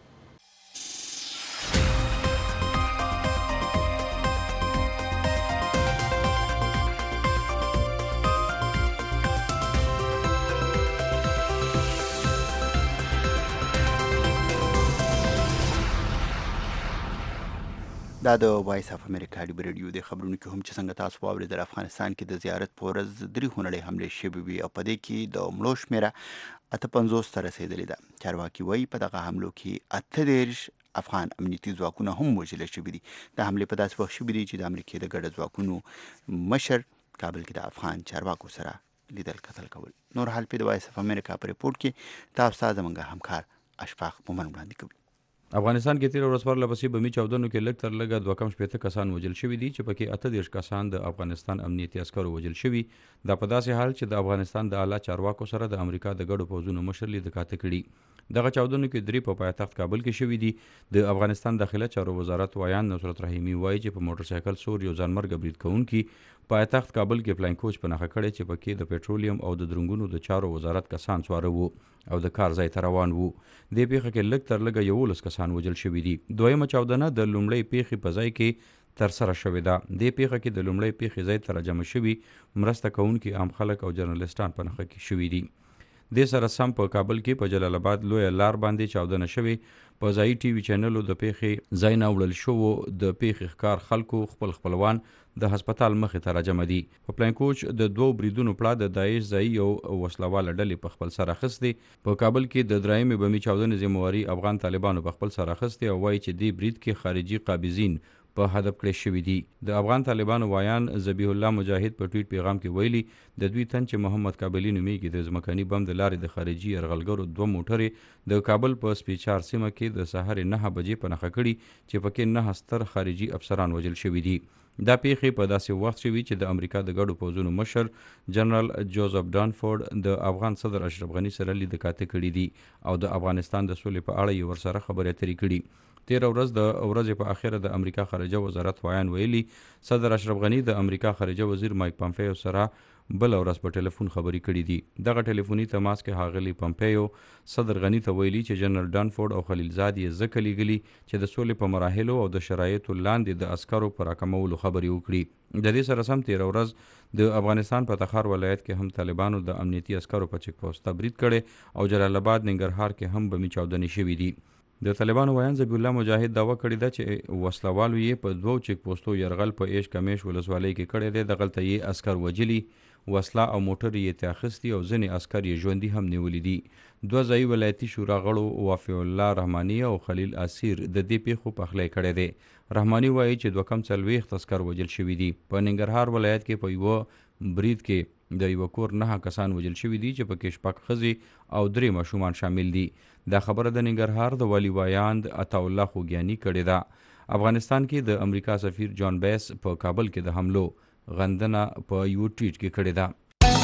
دا د وایس اف امریکا ډیوا ریډیو د خبرونو کې هم چې څنګه تاسو واورېدل افغانستان کې د زیارت په ورځ درې خونړۍ حملې شوې وي او په دې کې د مړو شمېره اته پنځوس ته رسېدلې ده. چارواکي وایي په دغه حملو کې اته دېرش افغان امنیتي ځواکونه هم وژل شوي دي. د حملې په داسې وخت شوي دي چې د امریکې د ګډ ځواکونو مشر کابل کې د افغان چارواکو سره لیدل کتل کول. نور حال په د وایس اف امریکا په ریپورت کې تاسو ته زموږ همکار اشفاق مومن وړاندې کوي. افغانستان کې تیر ورځ پر لپسې بمی چاودنو کې لږ تر لږه دوه کم شپېته کسان وژل شوي دي چې پکې اته دېرش کسان د افغانستان امنیتي عسکرو وژل شوي. دا په داسې حال چې د افغانستان د اعلی چارواکو سره د امریکا د ګډو پوځونو مشر لید کاته کړي. دغه چاودنو کې درې په پایتخت کابل کې شوي دي. د افغانستان داخله چارو وزارت وایان نصرت رحیمی وایي چې په موټر سایکل سور یو ځانمرګه برید کوونکي پایتخت کابل کې فلاین کوچ په نښه کړی چې پکې د پټرولیم او د درنګونو د چارو وزارت کسان سواره وو او د کار ځای ته روان وو. دې پیښه کې لږ تر لږه یولس کسان وژل شوي دي. دویمه چاودنه د لومړۍ پیښې په ځای کې ترسره شوې ده. دې پیښه کې د لومړۍ پیښې ځای ته راجمع شوي مرسته کوونکي عام خلک او جرنالستان په نښه کې شوي دي. دې سره سم په کابل کې په جلال آباد لویه لار باندې چاودنه شوې. په ځایي ټي وي چینلو د پیښې ځای نه وړل شوو د پیښې ښکار خلکو خپل خپلوان د هسپتال مخې ته راجمع دي. په پلاین کوچ د دوو بریدونو پړه د داعش ځایي او وسلواله ډلې په خپل سر اخیستې. په کابل کې د درایمې بمي چاودنې ذمهواري افغان طالبانو په خپل سر اخیستې او وایي چې دې برید کې خارجي قابضین په هدف کړی شوي دي. د افغان طالبانو وایان ذبیح الله مجاهد په ټویټ پیغام کې ویلي د دوی تن چې محمد کابلي نومیږي د ځمکني بم د لارې د خارجي یرغلګرو دوه موټرې د کابل په سپیچار سیمه کې د سهار نه بجې په نښه کړي چې پکې نه ستر خارجي افسران وژل شوي دي. دا پیښې په داسې وخت شوي چې د امریکا د ګډو پوځونو مشر جنرال جوزف ډانفورد د افغان صدر اشرف غني سره لید کاته کړي دي او د افغانستان د سولې په اړه یې ورسره خبرې اترې کړي. تیر ورځ د ورځې په اخره د امریکا خارجه وزارت وایان ویلي صدر اشرف غني د امریکا خارجه وزیر مایک پامپیو سره بل ورځ په ټلیفون خبرې کړې دي. دغه ټلیفوني تماس کې ښاغلي پامپیو صدر غني ته ویلي چې جنرال ډانفورد او خلیلزاد یې ځکه لیږلي چې د سولې په مراحلو او د شرایطو لاندې د عسکرو په راکمولو خبرې وکړي. د دې سره سم تیر ورځ د افغانستان په تخار ولایت کې هم طالبانو د امنیتي عسکرو په چیک پوسټ برید کړي او جلال آباد ننګرهار کې هم بمي چاودنې شوې دي. د طالبانو وایان ذبیح الله مجاهد دعوه کړې ده چې وسلوالو یې په دوو چیک پوسټو یرغل په ایش کمیش ولسوالۍ کې کړی دی. دغلته یې عسکر وجلي، وسله او موټر یې ترې اخیستي او ځینې عسکر یې ژوندي هم نیولي دي. دوه ځایي ولایتي شورا غړو وافع الله رحماني او خلیل اسیر د دې پیښو پخلی کړی دی. رحماني وایي چې دوه کم څلوېښت عسکر وژل شوي دي. په ننګرهار ولایت کې په یوه برید کې د یوه کور نهه کسان وژل شوي دي چې پکې شپږ ښځې او درې ماشومان شامل دي. دا خبره د ننګرهار د والي وایاند عطاالله خوږیاني کړې ده. افغانستان کې د امریکا سفیر جان بیس په کابل کې د حملو غندنه په یو ټویټ کې کړې ده.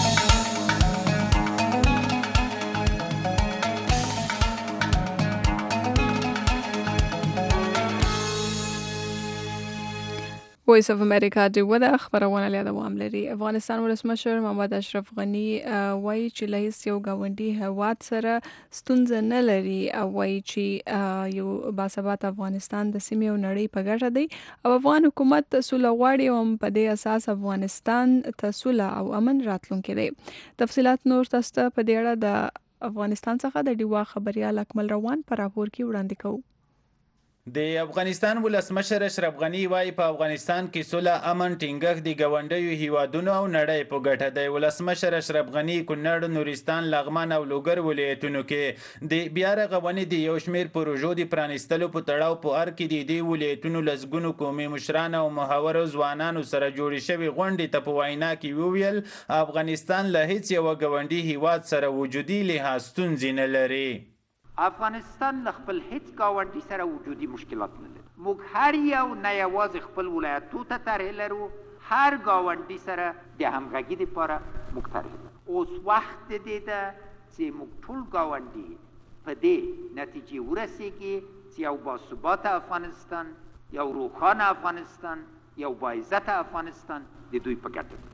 وایس اف امریکا ډیوا د خبرونه له دوام لري. افغانستان ولسمشر محمد اشرف غني وایي چې له هیڅ یو ګاونډي هیواد سره ستونزه نه لري او وایي چې یو باثبات افغانستان د سیمې او نړۍ په ګټه دی او افغان حکومت سوله غواړي او په دې اساس افغانستان ته سوله او امن راتلونکی دی. تفصيلات نور تاسو ته په دې اړه د افغانستان څخه د ډیوا خبريال اکمل روان پر راپور کې وړاندې کوو. د افغانستان ولسمشر اشرف غني وايي په افغانستان کې سوله امن ټینګښت د ګاونډیو هیوادونو او نړۍ په ګټه دی. ولسمشر اشرف غني کونړ، نورستان، لغمان او لوګر ولایتونو کې د بیا رغونې د یو شمېر پروژو د پرانیستلو په تړاو په ار کې د دې ولایتونو لسګونو قومي مشران او محاورو ځوانانو سره جوړې شوې غونډې ته په وینا کې وویل افغانستان له هیڅ یو ګاونډي هیواد سره وجودي لحاظ ستونزې نه لري. افغانستان له خپل هیڅ ګاونډي سره وجودي مشکلات نه لري. موږ هر یو نه یوازې خپل ولایتو ته طرح لرو، هر ګاونډي سره د همغږي دپاره موږ طرح لرو. اوس وخت دی ده چې موږ ټول ګاونډي په دې نتیجې ورسېږي چې یو باثباته افغانستان، یو روښانه افغانستان، یو باعزته افغانستان د دوی په ګټه.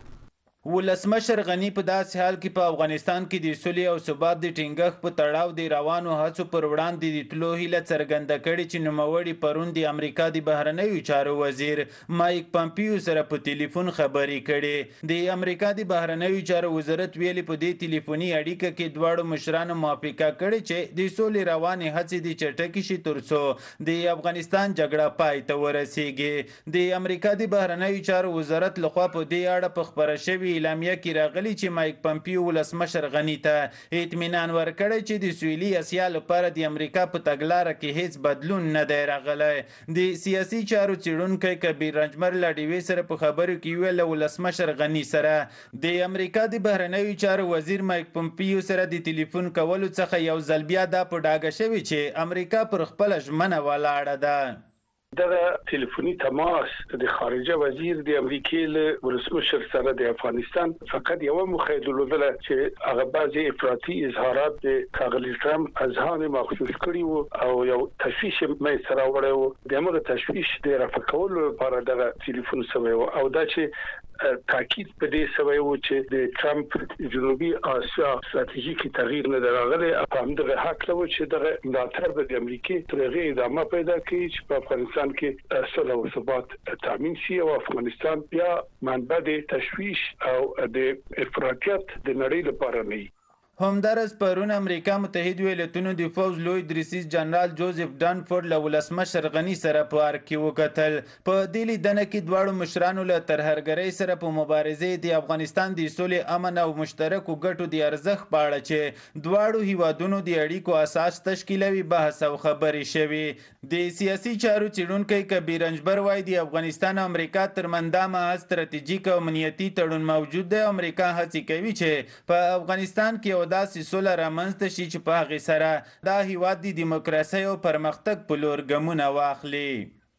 ولسمشر غني په داسې حال کې په افغانستان کې د سولې او ثبات د ټینګښت په تړاو د روانو هڅو پر وړاندې د تلو هیله څرګنده کړې چې نوموړي پرون د امریکا د بهرنیو چارو وزیر مایک پامپیو سره په ټلیفون خبرې کړې. د امریکا د بهرنیو چارو وزارت ویلي په دې ټلیفوني اړیکه کې دواړو مشرانو موافقه کړې چې د سولې روانې هڅې د چټکې شي ترڅو د افغانستان جګړه پای ته ورسیږي. د امریکا د بهرنیو چارو وزارت لخوا په دې اړه په خبره شوې اعلامیه کې راغلی چې مایک پامپیو ولسمشر غني ته اطمینان ورکړی چې د سویلي اسیا لپاره د امریکا په تګلاره کې هیڅ بدلون نه دی راغلی. د سیاسي چارو څیړونکی کبیر رنجمر له ډیوې سره په خبرو کې ویل ولسمشر غني سره د امریکا د بهرنیو چارو وزیر مایک پامپیو سره د ټلیفون کولو څخه یو ځل بیا دا په ډاګه شوي چې امریکا پر خپله ژمنه ولاړه ده. دغه ټلیفوني تماس د خارجه وزیر د امریکای له ولسمشر سره د افغانستان فقط یو موخه درلودله چې هغه بعضي افراطي اظهارات د ښاغلي ټرمپ اذهان مخصوص کړي وو او یو تشویش مې سره وړي وو. د موږ تشویش د رفع کولو لپاره دغه ټلیفون سوی وو او دا چې تاکید په دې سوی وو چې د ټرمپ جنوبي اسیا ستراتیژیکي تغییر نه راغلی. په همدغه حق له چې دغه ملاتړ د امریکای تر هغه ادامه پیدا کړي چې په افغانستان کې صلح او ثبات تامین شي او افغانستان بیا منبع د تشویش او د افراطیت د نړۍ لپاره نه وي. همدارس پرون امریکا متحد ایالتونو د فوز لوی درسیز جنرال جوزف ډانفورد له ولسمشر غني سره په ارګ کې وکتل. په دې لیدنه کې دواړو مشرانو له ترهګرۍ سره په مبارزې د افغانستان د سولې، امن او مشترکو ګټو د ارزښت په اړه چې دواړو هیوادونو د اړیکو اساس تشکیلوي بحث او خبرې شوې. د سیاسي چارو څیړونکی کبیر رنجبر وایي د افغانستان او امریکا ترمنځ دا محض ستراتیژیک او امنیتي تړون موجود دی. امریکا هڅې کوي چې په افغانستان کې داسې سوله رامنځته شي چې په هغې سره دا هیواد د دیموکراسۍ او پرمختګ په لور ګامونه واخلي.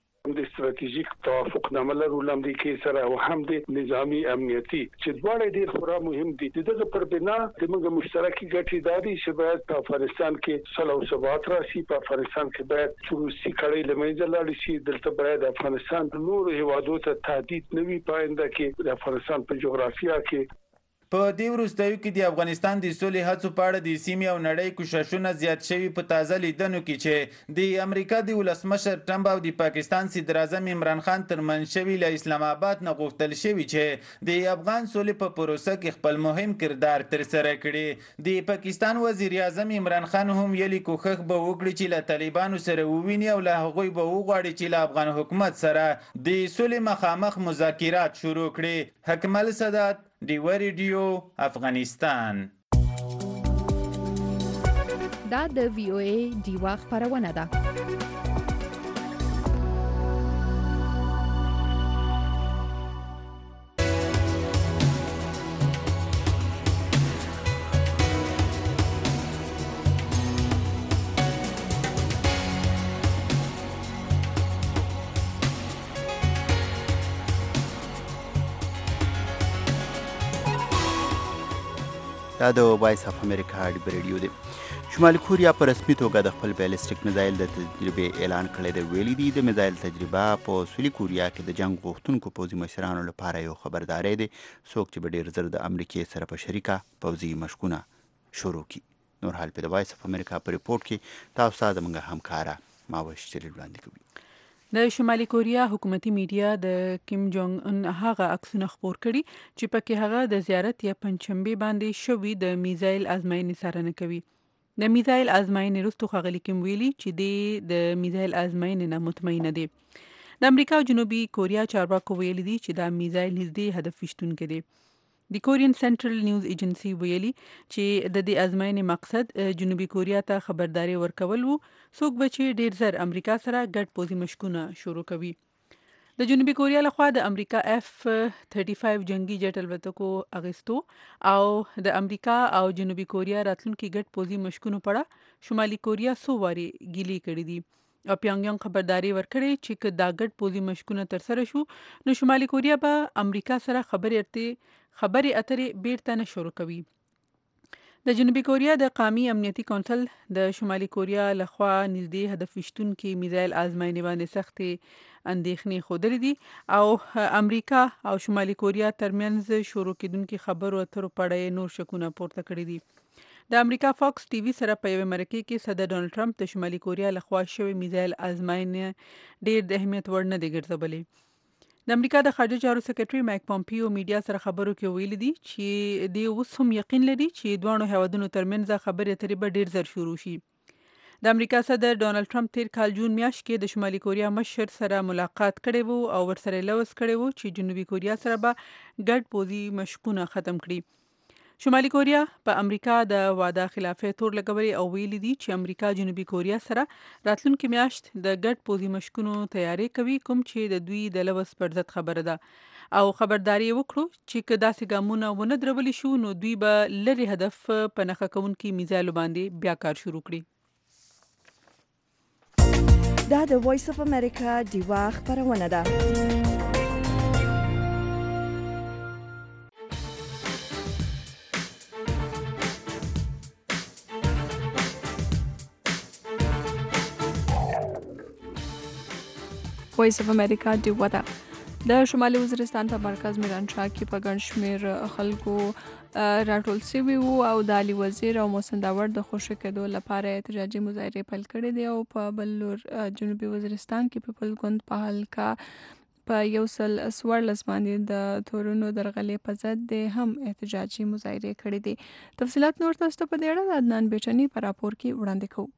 د ستراتیژیک توافق نامه لرو له امریکای سره او هم د نظامی امنیتي چې دواړه ډیر خورا مهم دي. دغه پر بنا د موږ مشترکي ګټې داري چې باید په افغانستان کې صلح او ثبات راشي. په افغانستان کې باید چروسي کړي لمنځه لاړ شي. دلته باید افغانستان د نورو هیوادو ته تهدید نه وي. په آینده کې د افغانستان په جغرافیه کې په دې وروستیو کې د افغانستان د سولې هڅو په اړه د سیمې او نړۍ کوششونه زیات شوي. په تازه لیدنو کې چې د امریکا د ولسمشر ټرمپ او د پاکستان صدر اعظم عمران خان ترمنځ شوي له اسلام آباد نه غوښتل شوي چې د افغان سولې په پروسه کې خپل مهم کردار ترسره کړي. د پاکستان وزیر اعظم عمران خان هم ویلي کوښښ به وکړي چې له طالبانو سره وویني او له هغوی به وغواړي چې له افغان حکومت سره د سولې مخامخ مذاکرات شروع کړي. حکمل سادات، ډیوه ریډیو، افغانستان. دا د وی او ای ډیوه خبرونه ده. دا د وایس اف امریکا ډیوه ریډیو دی. شمالي کوریا په رسمي توګه د خپل بیلسټیک میزایل د تجربې اعلان کړی دی. ویلي دي د میزایل تجربه په سویلي کوریا کې د جنگ غوښتونکو پوځي مشرانو لپاره یو خبرداری دی. څوک چې به ډېر زر د امریکې سره په شریکه پوځي مشقونه شروع کړي. نور حال په د وایس اف امریکا په ریپورټ کې تاسو ته زموږ همکاره ماوش چریل وړاندې کوي. د شمالي کوریا حکومتي میډیا د کیم جونګ ان هغه عکسونه خپور کړي چې پکې هغه د زیارت یا پنځشنبه باندې شوی د میزایل ازمایښت څارنه کوي. د میزایل ازمایښت وروسته ښاغلي کیم ویلي چې د میزایل ازمایښت نه مطمئن دي. د امریکا او جنوبي کوریا چارواکو ویلي دي چې دا میزایل نږدې هدف وشتونکي دي. د کورین سنټرل نیوز ایجنسی ویلي چې د دې ازمایښت مقصد جنوبي کوریا ته خبرداري ورکول وو څوک به چې ډیر زر امریکا سره ګډ پوځي مشقونه شروع کوي. د جنوبي کوریا لخوا د امریکا اف پنځه پنځه جنگي جټ الوتکو اغستو او د امریکا او جنوبي کوریا راتلونکي ګډ پوځي مشقونو په اړه شمالي کوریا څو واري ګیلې کړې دي. او پیونګیانګ خبرداري ورکړې چې که دا ګډ پوځي مشکونه ترسره شو نو شمالي کوریا به امریکا سره خبرې اترې خبرې اترې بیرته نه شروع کوي. د جنوبي کوریا د قومي امنیتي کونسل د شمالي کوریا لخوا نږدې هدف وشتونکي میزایل آزمایښتې باندې سختې اندېښنې ښودلې دي او امریکا او شمالي کوریا ترمنځ شروع کېدونکي خبرو اترو په اړه نور شکونه پورته کړي دي. د امریکا فاکس ټي وي سره په یوه مرکې کې صدر ډونالد ټرمپ د شمالي کوریا لخوا شوی میزایل آزمایښت ډېر د اهمیت وړ نه دی ګرځولې. د امریکا د خارجه چارو سکرټري مایک پومپیو میډیا سره خبرو کې ویلي دي چې دی اوس هم یقین لري چې دوه هیوادونو ترمنځ خبرې اترې به ډېر زر شروع شي. د امریکا صدر ډونالد ټرمپ تیر کال جون میاشت کې د شمالي کوریا مشر سره ملاقات کړی وو او ورسره لوس کړی وو چې جنوبي کوریا سره به ګډ پوځي مشکونه ختم کړي. شمالي کوریا په امریکا د وعده خلافه تور لګولې او ویلي دي چې امریکا جنوبي کوریا سره راتلونکي میاشت د ګډ پوځي مشکونو تیاری کوي کوم چې د دوی د لوس پر ضد خبره ده او خبرداري وکړو چې که داسې ګامونه ونه درولي شو نو دوی به لري هدف په نښه کوونکي میزایلو باندې بیا کار شروع کړي. دا د وایس اف امریکا دیوا خبرونه ده. وایس اف امریکا دیوا ده. د شمالي وزیرستان په مرکز میرانشاه کې په ګڼ شمېر خلکو راټول شوي وو او د علي وزیر او محسن داور د خوشي کېدو لپاره احتجاجي مظاهرې پیل کړې دي او په بل لور جنوبي وزیرستان کې پیپل ګوند په حلقه په یو سل څوارلس باندې د تورونو درغلې په ضد د هم احتجاجي مظاهرې کړې دي. تفصیلات نور تاسو ته په دې اړه د عدنان بیچنی په راپور کې وړاندې کوو.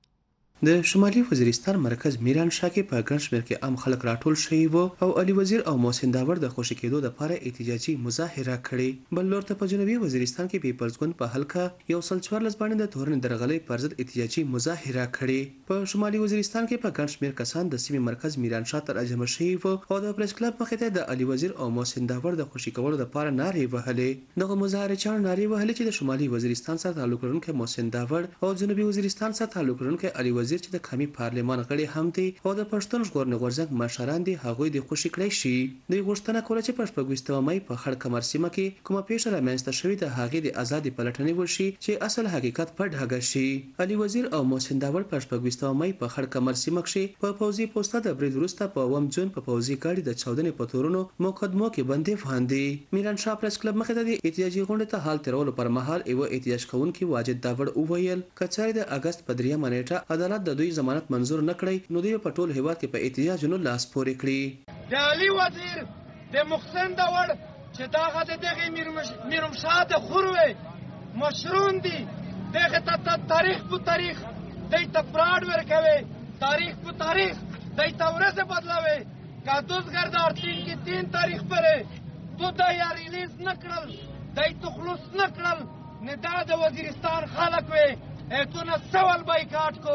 د شمالي وزیرستان مرکز میرانشاه کې په ګڼ شمېر کې عام خلک راټول شوي وو او علي وزیر او محسن داور د خوشي کېدو لپاره احتجاجي مظاهره کړې. بل لور ته په جنوبي وزیرستان کې پیپلز ګوند په حلقه یو سل څوارلس باندې د تورن درغلې پر ضد احتجاجي مظاهره کړې. په شمالي وزیرستان کې په ګڼ شمېر کسان د سیمې مرکز میرانشاه ته راجمع شوي وو او د پریس کلب مخې ته د علي وزیر او محسن داور د خوشي کولو لپاره نارې وهلې. دغه مظاهرچیان نارې وهلې چې د شمالي وزیرستان سره تعلق لرونکي محسن داور او جنوبي وزیرستان سره تعلق لرونکي علي وزیر چې د قومي پارلمان غړي هم دي او د پښتون ژغورنې غورځنګ مشران دي هغوی د خوشي کړی شي. دوی غوښتنه کوله چې په شپږویشتمه مۍ په خړ کمر سیمه کې کومه پیښه رامنځته شوې د هغې د ازادي پلټنې وشي چې اصل حقیقت په ډاګه شي. علي وزیر او محسن داور په شپږویشتمه مۍ په خړ کمر سیمه کې په پوځي پوسټه د برید وروسته په اووم جون په پوځي ګاډي د چاودنې په تورونو مقدمو کې بندي فاندي. میرانشاه پریس کلب مخې ته د احتجاجي غونډې ته حال تیرولو پر مهال یو احتجاج کوونکی واجد داور وویل کچاري د اگست په دریمه نیټه عدالت د دوی ضمانت منظور نه کړی نو دوی په ټول هیواد کې په احتجاجونو لاس پورې کړي. د علي وزیر د محسن داور چې داغه دغه میرمشاه د خوروي مشرون دي دغه ته تاریخ په تاریخ دای ته پراډ ورکوي تاریخ په تاریخ دای ته ورځ بدلاوي کادوزګر د ارتین کې تین تاریخ پرې تو دا یا ریلیز نکړل دای ته خلاص نکړل نه دا د وزیرستان خلک وي تو نه سوال بایکاټ کو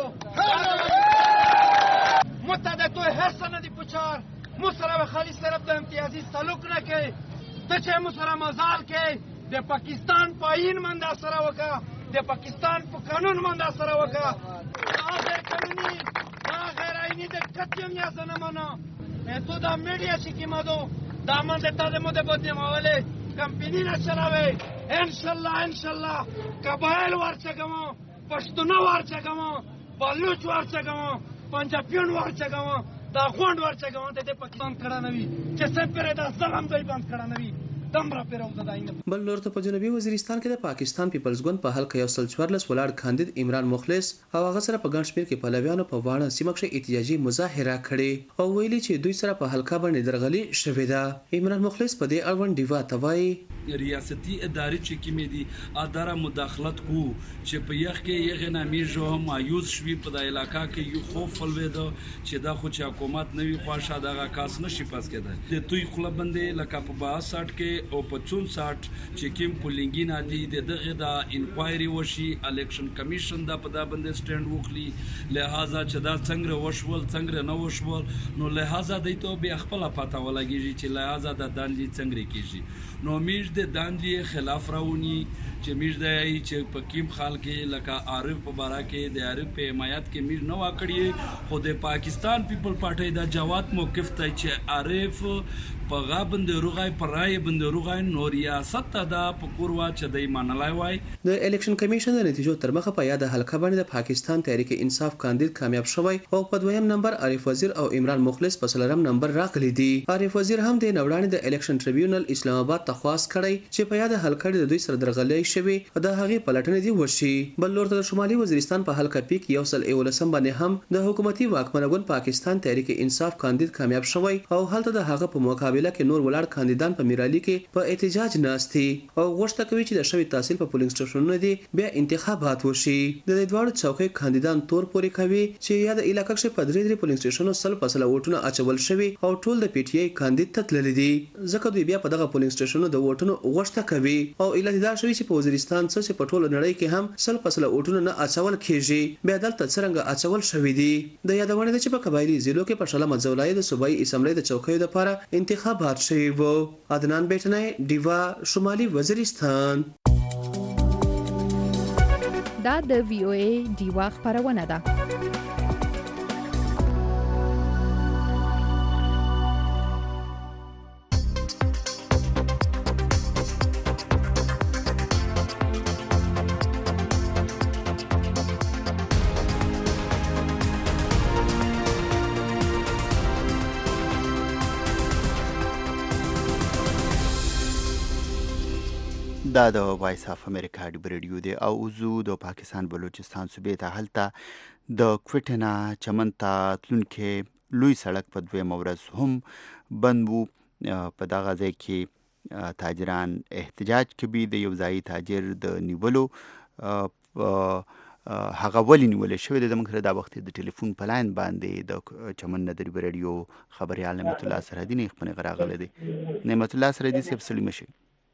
متعدد تو هر سنه دی پچار مسلم خالی صرف د امتیازی تعلق نه کوي ته چې مسلم مزال کې د پاکستان پاین مندا سره وکا د پاکستان په قانون مندا سره وکا دا غیر قانوني دا غیر آئینی د کتیم یا زنمانه تو دا میډیا چې کی مدو دا من د تاسو مده بده ماوله کمپنی نه چلاوي ان شاء الله ان شاء الله قبایل ورڅګمو پښتون ورڅګمو بلوچ ورڅګمو پنجابیون ورڅګمو دا غونډ ورڅګمو د پاکستان کړه نوي چې سپره دا ظلم دوی بند کړه نوي بل لور ته په جنوبي وزیرستان کې د پاکستان پیپلز ګوند په حلقه یو سل څوارلس ولاړ کاندید عمران مخلص او هغه سره په ګڼ شمېر کې پلویانو په واڼه سیمه کې احتجاجي مظاهره کړې او ویلي چې دوی سره په حلقه باندې درغلي شوې ده. عمران مخلص په دې اړوند دیوا ته وایي ریاستی ادارې چې کومې دي اداره مداخلت کو چې په یخ کې یغه نامي جو مایوس شوي په د علاقې کې یو خوف فلويدو چې دا خو چې حکومت نوي خواشه دغه کاس نشي پاس کېده د توي خپل بندې لکه په باسات کې او په چونساټ چې کوم پولینګینا دي د دغه د انکوایري وشي الیکشن کمیشن دا په دا باندې سټاند وکړي لہذا چې دا څنګه وشول څنګه نه وشول نو لہذا د ته به خپل پاته ولګي چې لہذا د دانلی څنګه کیږي نو میش د دانلی خلاف راونی چې میش د چې په کیم خال کې لکه عارف په بارا کې د عارف په حمایت کې میش نو واکړي خو د پاکستان پیپل پارټي د جواد موقف ته چې عارف په غابند روغای پر رای بند روغای نو ریاست دا په کوروا چې د ایمانلای وای د الیکشن کمیشن د نتیجو تر مخه په یاد حلقه باندې د پاکستان تحریک انصاف کاندید کامیاب شوی او په دویم نمبر عارف وزیر او عمران مخلص په څلورم نمبر راغلي دي عارف وزیر هم د نوړانې د الیکشن ټریبیونل اسلام آباد ته خواست کړی چې په یاد حلقه د دوی سره درغلې شوی او د هغې پلټنې دی وشي بل لور ته شمالي وزیرستان په حلقه پیک یو سل اولسم باندې هم د حکومتي واکمنګون پاکستان تحریک انصاف کاندید کامیاب شوی او هلته د هغه په مقابله کې نور ولاړ کاندیدان په میرالي کې په احتجاج ناستي او غوښتنه کوي چې د شوی تحصیل په پولینګ سټیشنونو دي بیا انتخابات وشي د دې دوه چوکۍ کاندیدان تور پوري کوي چې یا د علاقې کې په درې درې پولینګ سټیشنونو سل فاصله ووټونه اچول شوی او ټول د پی ټی آی کاندید ته تللي دي ځکه دوی بیا په دغه پولینګ سټیشنونو د ووټونو غوښتنه کوي او اعلان دا شوی چې په وزیرستان څخه په ټوله نړۍ کې هم سل فاصله ووټونه نه اچول کیږي بیا دلته څنګه اچول شوی دي د یادونه ده چې په قبایلی ضلعو کې په شلمه ځولای د صوبایي اسمبلی د چوکیو لپاره انتخابات شوي وو عدنان بیٹنای دیوا شمالي وزیرستان دا د وی او ای دیوا خبرونه ده دا د وایس اف امریکا د ریډیو دی او زو د پاکستان بلوچستان صوبې ته هلته د کوټنا چمن ته تلونکې لوی سړک په دویم ورځ هم بند وو په دغه ځای کې تاجران احتجاج کوي د یو ځای تاجر د نیولو هغه ولې نیول شوی د موږ سره دا وخت د ټلیفون په لاین باندې د چمن د ریډیو خبريال نعمت الله سرحدي نه خپل غراغله دي نعمت الله سرحدي صاحب سلام شي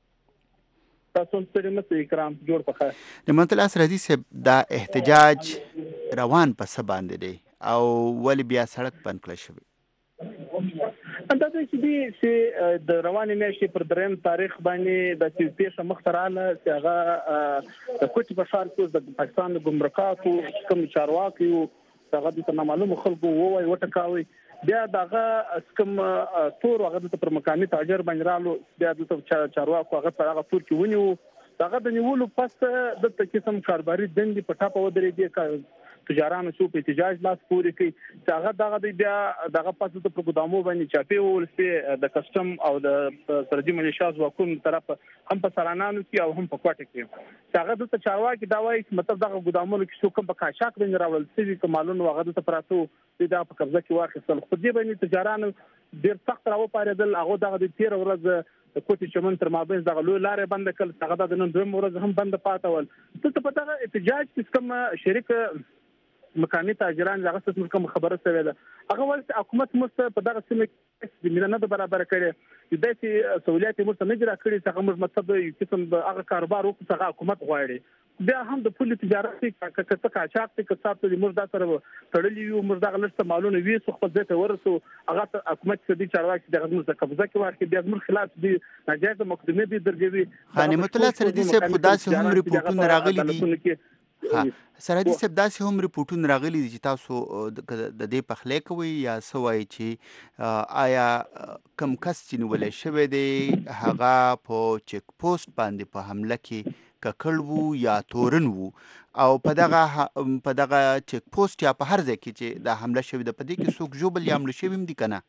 تاسو ته مې اکرام جوړ پخه نعمت الله سرحدي صاحب دا احتجاج روان په څه باندې دی او ولې بیا سړک بند کړل شوی دا د چې د رواني میاشتې پر دریم تاریخ باندې د چې پیښه مختراله چې هغه د کوټ په ښار کې د پاکستان د ګمرکاتو کوم چارواکي او هغه د معلومو خلکو ووي وټکاوي بیا دغه کوم تور هغه پر مقامي تاجر باندې رالو بیا د چارواکو هغه پر هغه تور کې ونیو هغه د نیولو پس د قسم کاروباري دندې په ټاپه ودرېږي تجارانو شو په احتجاج لاس پوري کوي چې هغه دغه بیا دغه پس د پروګرامو باندې چاپی ولسته د کسٹم او د سرجي ملیشیا ځواکونو طرف هم په سرانانو کې او هم په کوټه کې چې هغه د چارواکي دا وایي مطلب دغه ګدامونو کې شو کوم په کاشاک باندې راول سوي کمالونو هغه د پراتو د په قبضه کې واخیستل خو دې باندې تجارانو ډیر سخت راو پاریدل هغه دغه د تیر ورځ د کوټي چمن تر مابین دغه لوی لارې بند کړل هغه د نن دویم ورځ هم بند پاتول ته په دغه احتجاج کې کوم شریک مقامي تاجران هغه څه کوم خبره شوی ده هغه ول حکومت مست په دغه سیمه کې د مینه د برابر کړي د دې سہولیت مست نه جوړ کړي څنګه موږ مطلب یو قسم د هغه کاروبار وکړي څنګه حکومت غواړي بیا هم د پولی تجارت کې کته کاچاق کې کڅاب د موږ د سره تړلې یو موږ دغه لسته مالونه وی څو خپل ځای ورسو هغه حکومت چې د چارواکي دغه موږ قبضه کې ورکړي بیا موږ خلاف دي ناجایز مقدمه دي درګوي خانمت الله سره دي چې خدا سه هم ریپورتونه راغلي دي ها سرحدي صاحب داسې هم ریپورتونه راغلي دي چې تاسو د دې پخلی کوي یا څه وایي چې آیا کم کس چې نیولی شوی دی هغه په چیک پوسټ باندې په حمله کې ککړ وو یا تورن وو او په دغه په دغه چیک پوسټ یا په هر ځای کې چې دا حمله شوې ده په دې کې څوک ژوبل یا مړه شوي هم دي که نه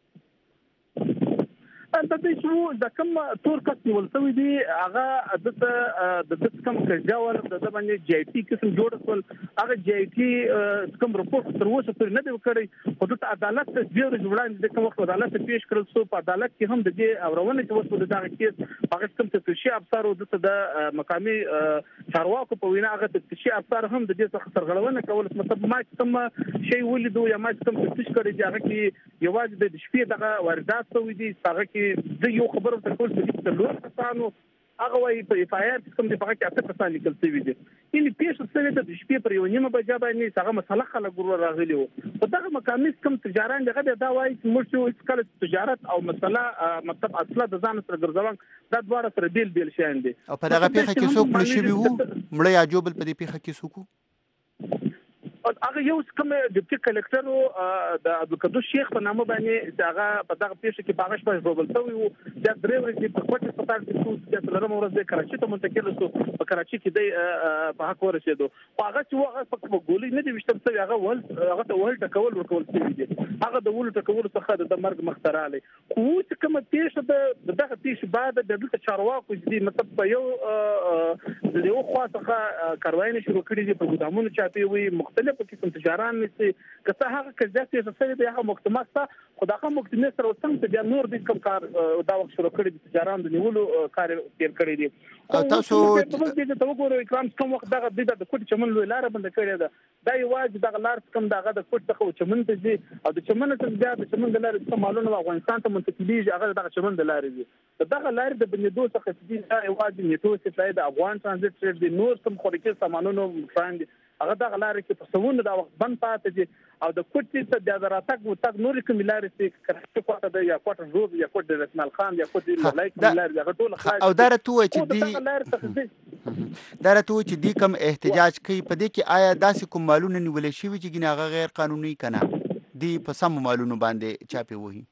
د دې شو د کوم تور کس نیول شوی دی هغه د د کوم کجاول د باندې جی آی ټي قسم جوړ کول هغه جی آی ټي کوم رپورت تر اوسه پورې نه دی کړی خو د عدالت ته ډیر وړاندې د کوم وخت عدالت پیش کړل سو په عدالت کې هم د دې اورونه چې وسو دغه کیس هغه کوم تفتیشي افسر او د مقامي چارواکو په وینا هغه تفتیشي افسر هم د دې څخه سرغړونه کول مطلب ما کوم شی ولیدو یا ما کوم تفتیش کړی چې هغه کې یوازې د شپې دغه واردات شوی دي هغه کې چې د یو خبرو ته کول چې د لوړ کسانو هغه وايي په اف آی آر کوم دی په کې اته کسان لیکل شوی دي یعنی پیښه څه ده د شپې پر یو نیمه بجې باندې هغه مسله خلک ور راغلي وو په دغه مقامي کوم تجاران دغه دا وايي چې موږ یو کله تجارت او مسله مطلب اصله د ځان سره ګرځوان دا دواړه سره بیل بیل شین دي او په دغه پیښه کې څوک مړ شوی وو مړ یا جوبل په دې پیښه کې څوک هغه یو کوم ډیپټي کلیکټر او د عبدالقدوس شیخ په نامه باندې هغه په دغه پیښه کې باغش په روبل شوی وو د درې ورځې په کوټه هسپتال کې څو د څلورم ورځ د کراچي ته منتقل شو په کراچي کې د په حق ورسېدو هغه چې هغه په ګولې نه دی وشتل شوی هغه ول هغه ته ول ټکول ورکول شوی دی هغه د ول ټکول څخه د مرګ مختراله خو چې کوم پیښه د دغه پیښه بعد د دلته چارواکو چې مطلب په یو د یو خاصه کاروایی شروع کړې دي په ګدامونو چاپی وي مختلف په کوم تجاران نشي که هغه کځه چې څه دی هغه محکمه سره خدای محکمه سره وسنګ ته نور د کوم کار دا وخت شروع کړی د تجاران د نیولو کار تیر کړی دي تاسو ته وګورئ اکرام کوم وخت دغه د کوټ چمن لار بند کړی ده دا یواز دغه لار کوم دغه د کوټ څخه چمن ته دي او د چمن ته بیا د چمن د لار څخه معلومه افغانستان ته منتقلیږي هغه دغه چمن د لار دي دغه لار د بنیدو څخه چې دا یواز نیټو چې د افغان ترانزیت ټریډ د نور کوم خوراکي سامانونو فراند هغه دغه لار کې په سمون دا وخت بند پاتې دي او د کوټې ته د دراتک و تک نور کوم لار چې کراچي کوټه د یا کوټه روز یا کوټه د رسمال خان یا کوټه د لایک لار هغه ټول او درته و چې دی درته و چې دی کوم احتجاج کوي په دې کې آیا داسې کوم مالونه نیولې شي چې ګناغه غیر قانوني کنه دی په سم مالونو باندې چاپی وਹੀ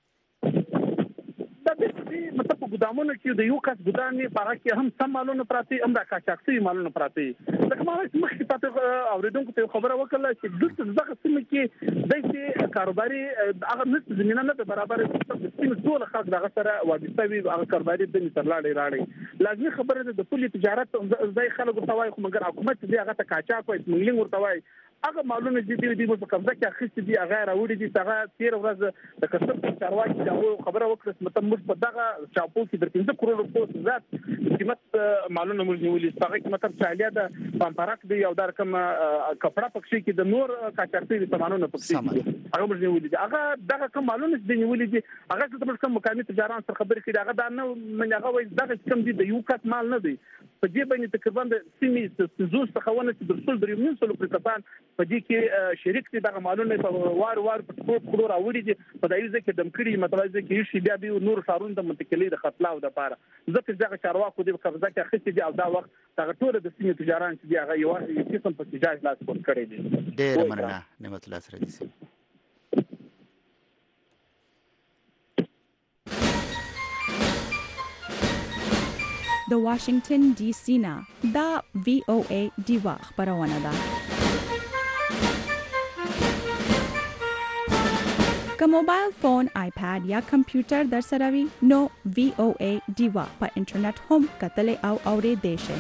مطلب په ګدامونو کې د یو کس ګدام نه پاره کې هم سم مالونه پراته هم د کاچاکسي مالونه پراته لکه ما چې مخکې تاسو اوریدونکو ته خبره وکړه چې دلته دغه سیمه کې د دې کاروباري هغه نس زمينه نه برابر د سیمه ټول خلک دغه سره وابسته وي هغه کاروباري د مثلاړي راړي لازمي خبره ده د پولی تجارت ځای خلکو ته وایي خو مګر حکومت دې هغه ته کاچاک وایي سمګلینګ ورته وایي هغه معلومه دي چې د په قبضه کې اخیستي دي هغه راوړي دي هغه تیر ورځ د کسب چارواکي دا خبره وکړه مطلب موږ په دغه چاپو کې د پنځه کروڑ روپیو ذات قیمت معلومه موږ نیولې هغه کې مطلب چالیا د پامپارک دی او در کوم کپڑا پکشي کې د نور کاچارتي سامانونو پکشي هغه موږ نیولې دي هغه دغه کوم معلومه دي نیولې دي هغه د کوم مقامي تجاران سره خبرې کړي هغه دا نه من هغه وایي دغه کوم دي د یو کس مال نه دی په دې باندې تقریبا د سیمې سزوس څخه ونه چې د رسول دریم سلو پرکتان په دې کې شریک دي دغه معلومه په وار وار په ټول کړو راوړي دي په دایي ځکه دم کړي مطلب ځکه یو شی بیا به نور شارون د منتقلی د خپلاو د پاره ځکه دغه چارواکو د قبضه کې اخیستي دي او دا وخت دغه ټول د سیمې تجاران چې هغه یو یو قسم په تجارت لاس پور کړی دي ډېر مننه نعمت الله سره دي د واشنگټن ډي سي نه دا وی او ای دیوا خبرونه ده که موبایل فون آیپاد یا کمپیوټر در سره وي نو وی او ای دیوا په انټرنیټ هم کتلې او اورېدې شئ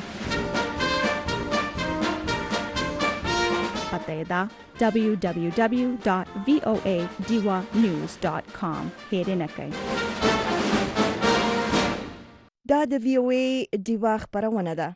پته دا دبلیو دبلیو دبلیو ډاټ وی او ای دیوا نیوز ډاټ کام هېر نه کړئ دا د وی او ای دیوا خبرونه ده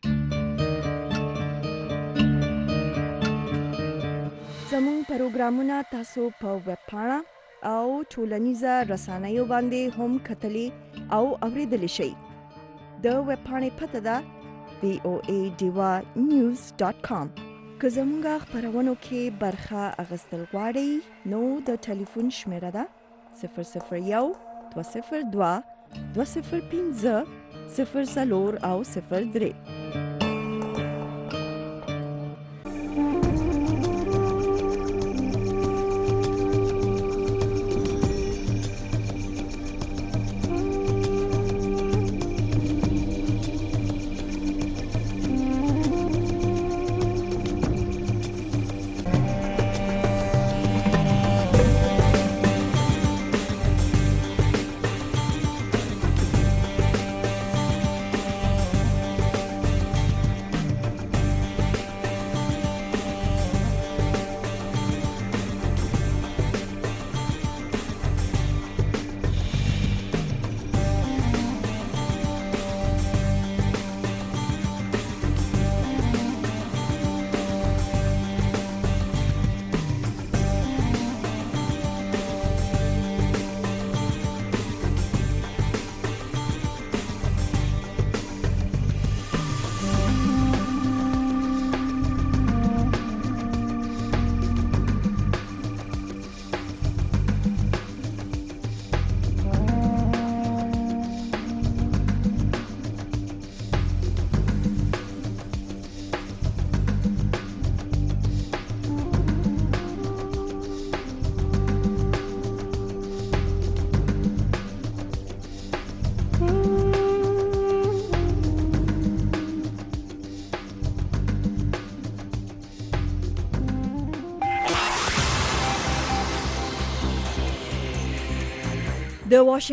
زموږ پروګرامونه تاسو په ویب پاڼه او ټولنیزه رسنیو باندې هم کتلی او اوریدلی شئ د ویب پاڼې پته ده وی او ای دیوا نیوز ډاټ کام که زموږ خبرونو کې برخه اخیستل غواړئ نو د ټلیفون شمیره ده صفر صفر یو دوه صفر دوه دوه صفر پنځه صفر څلور او صفر درې د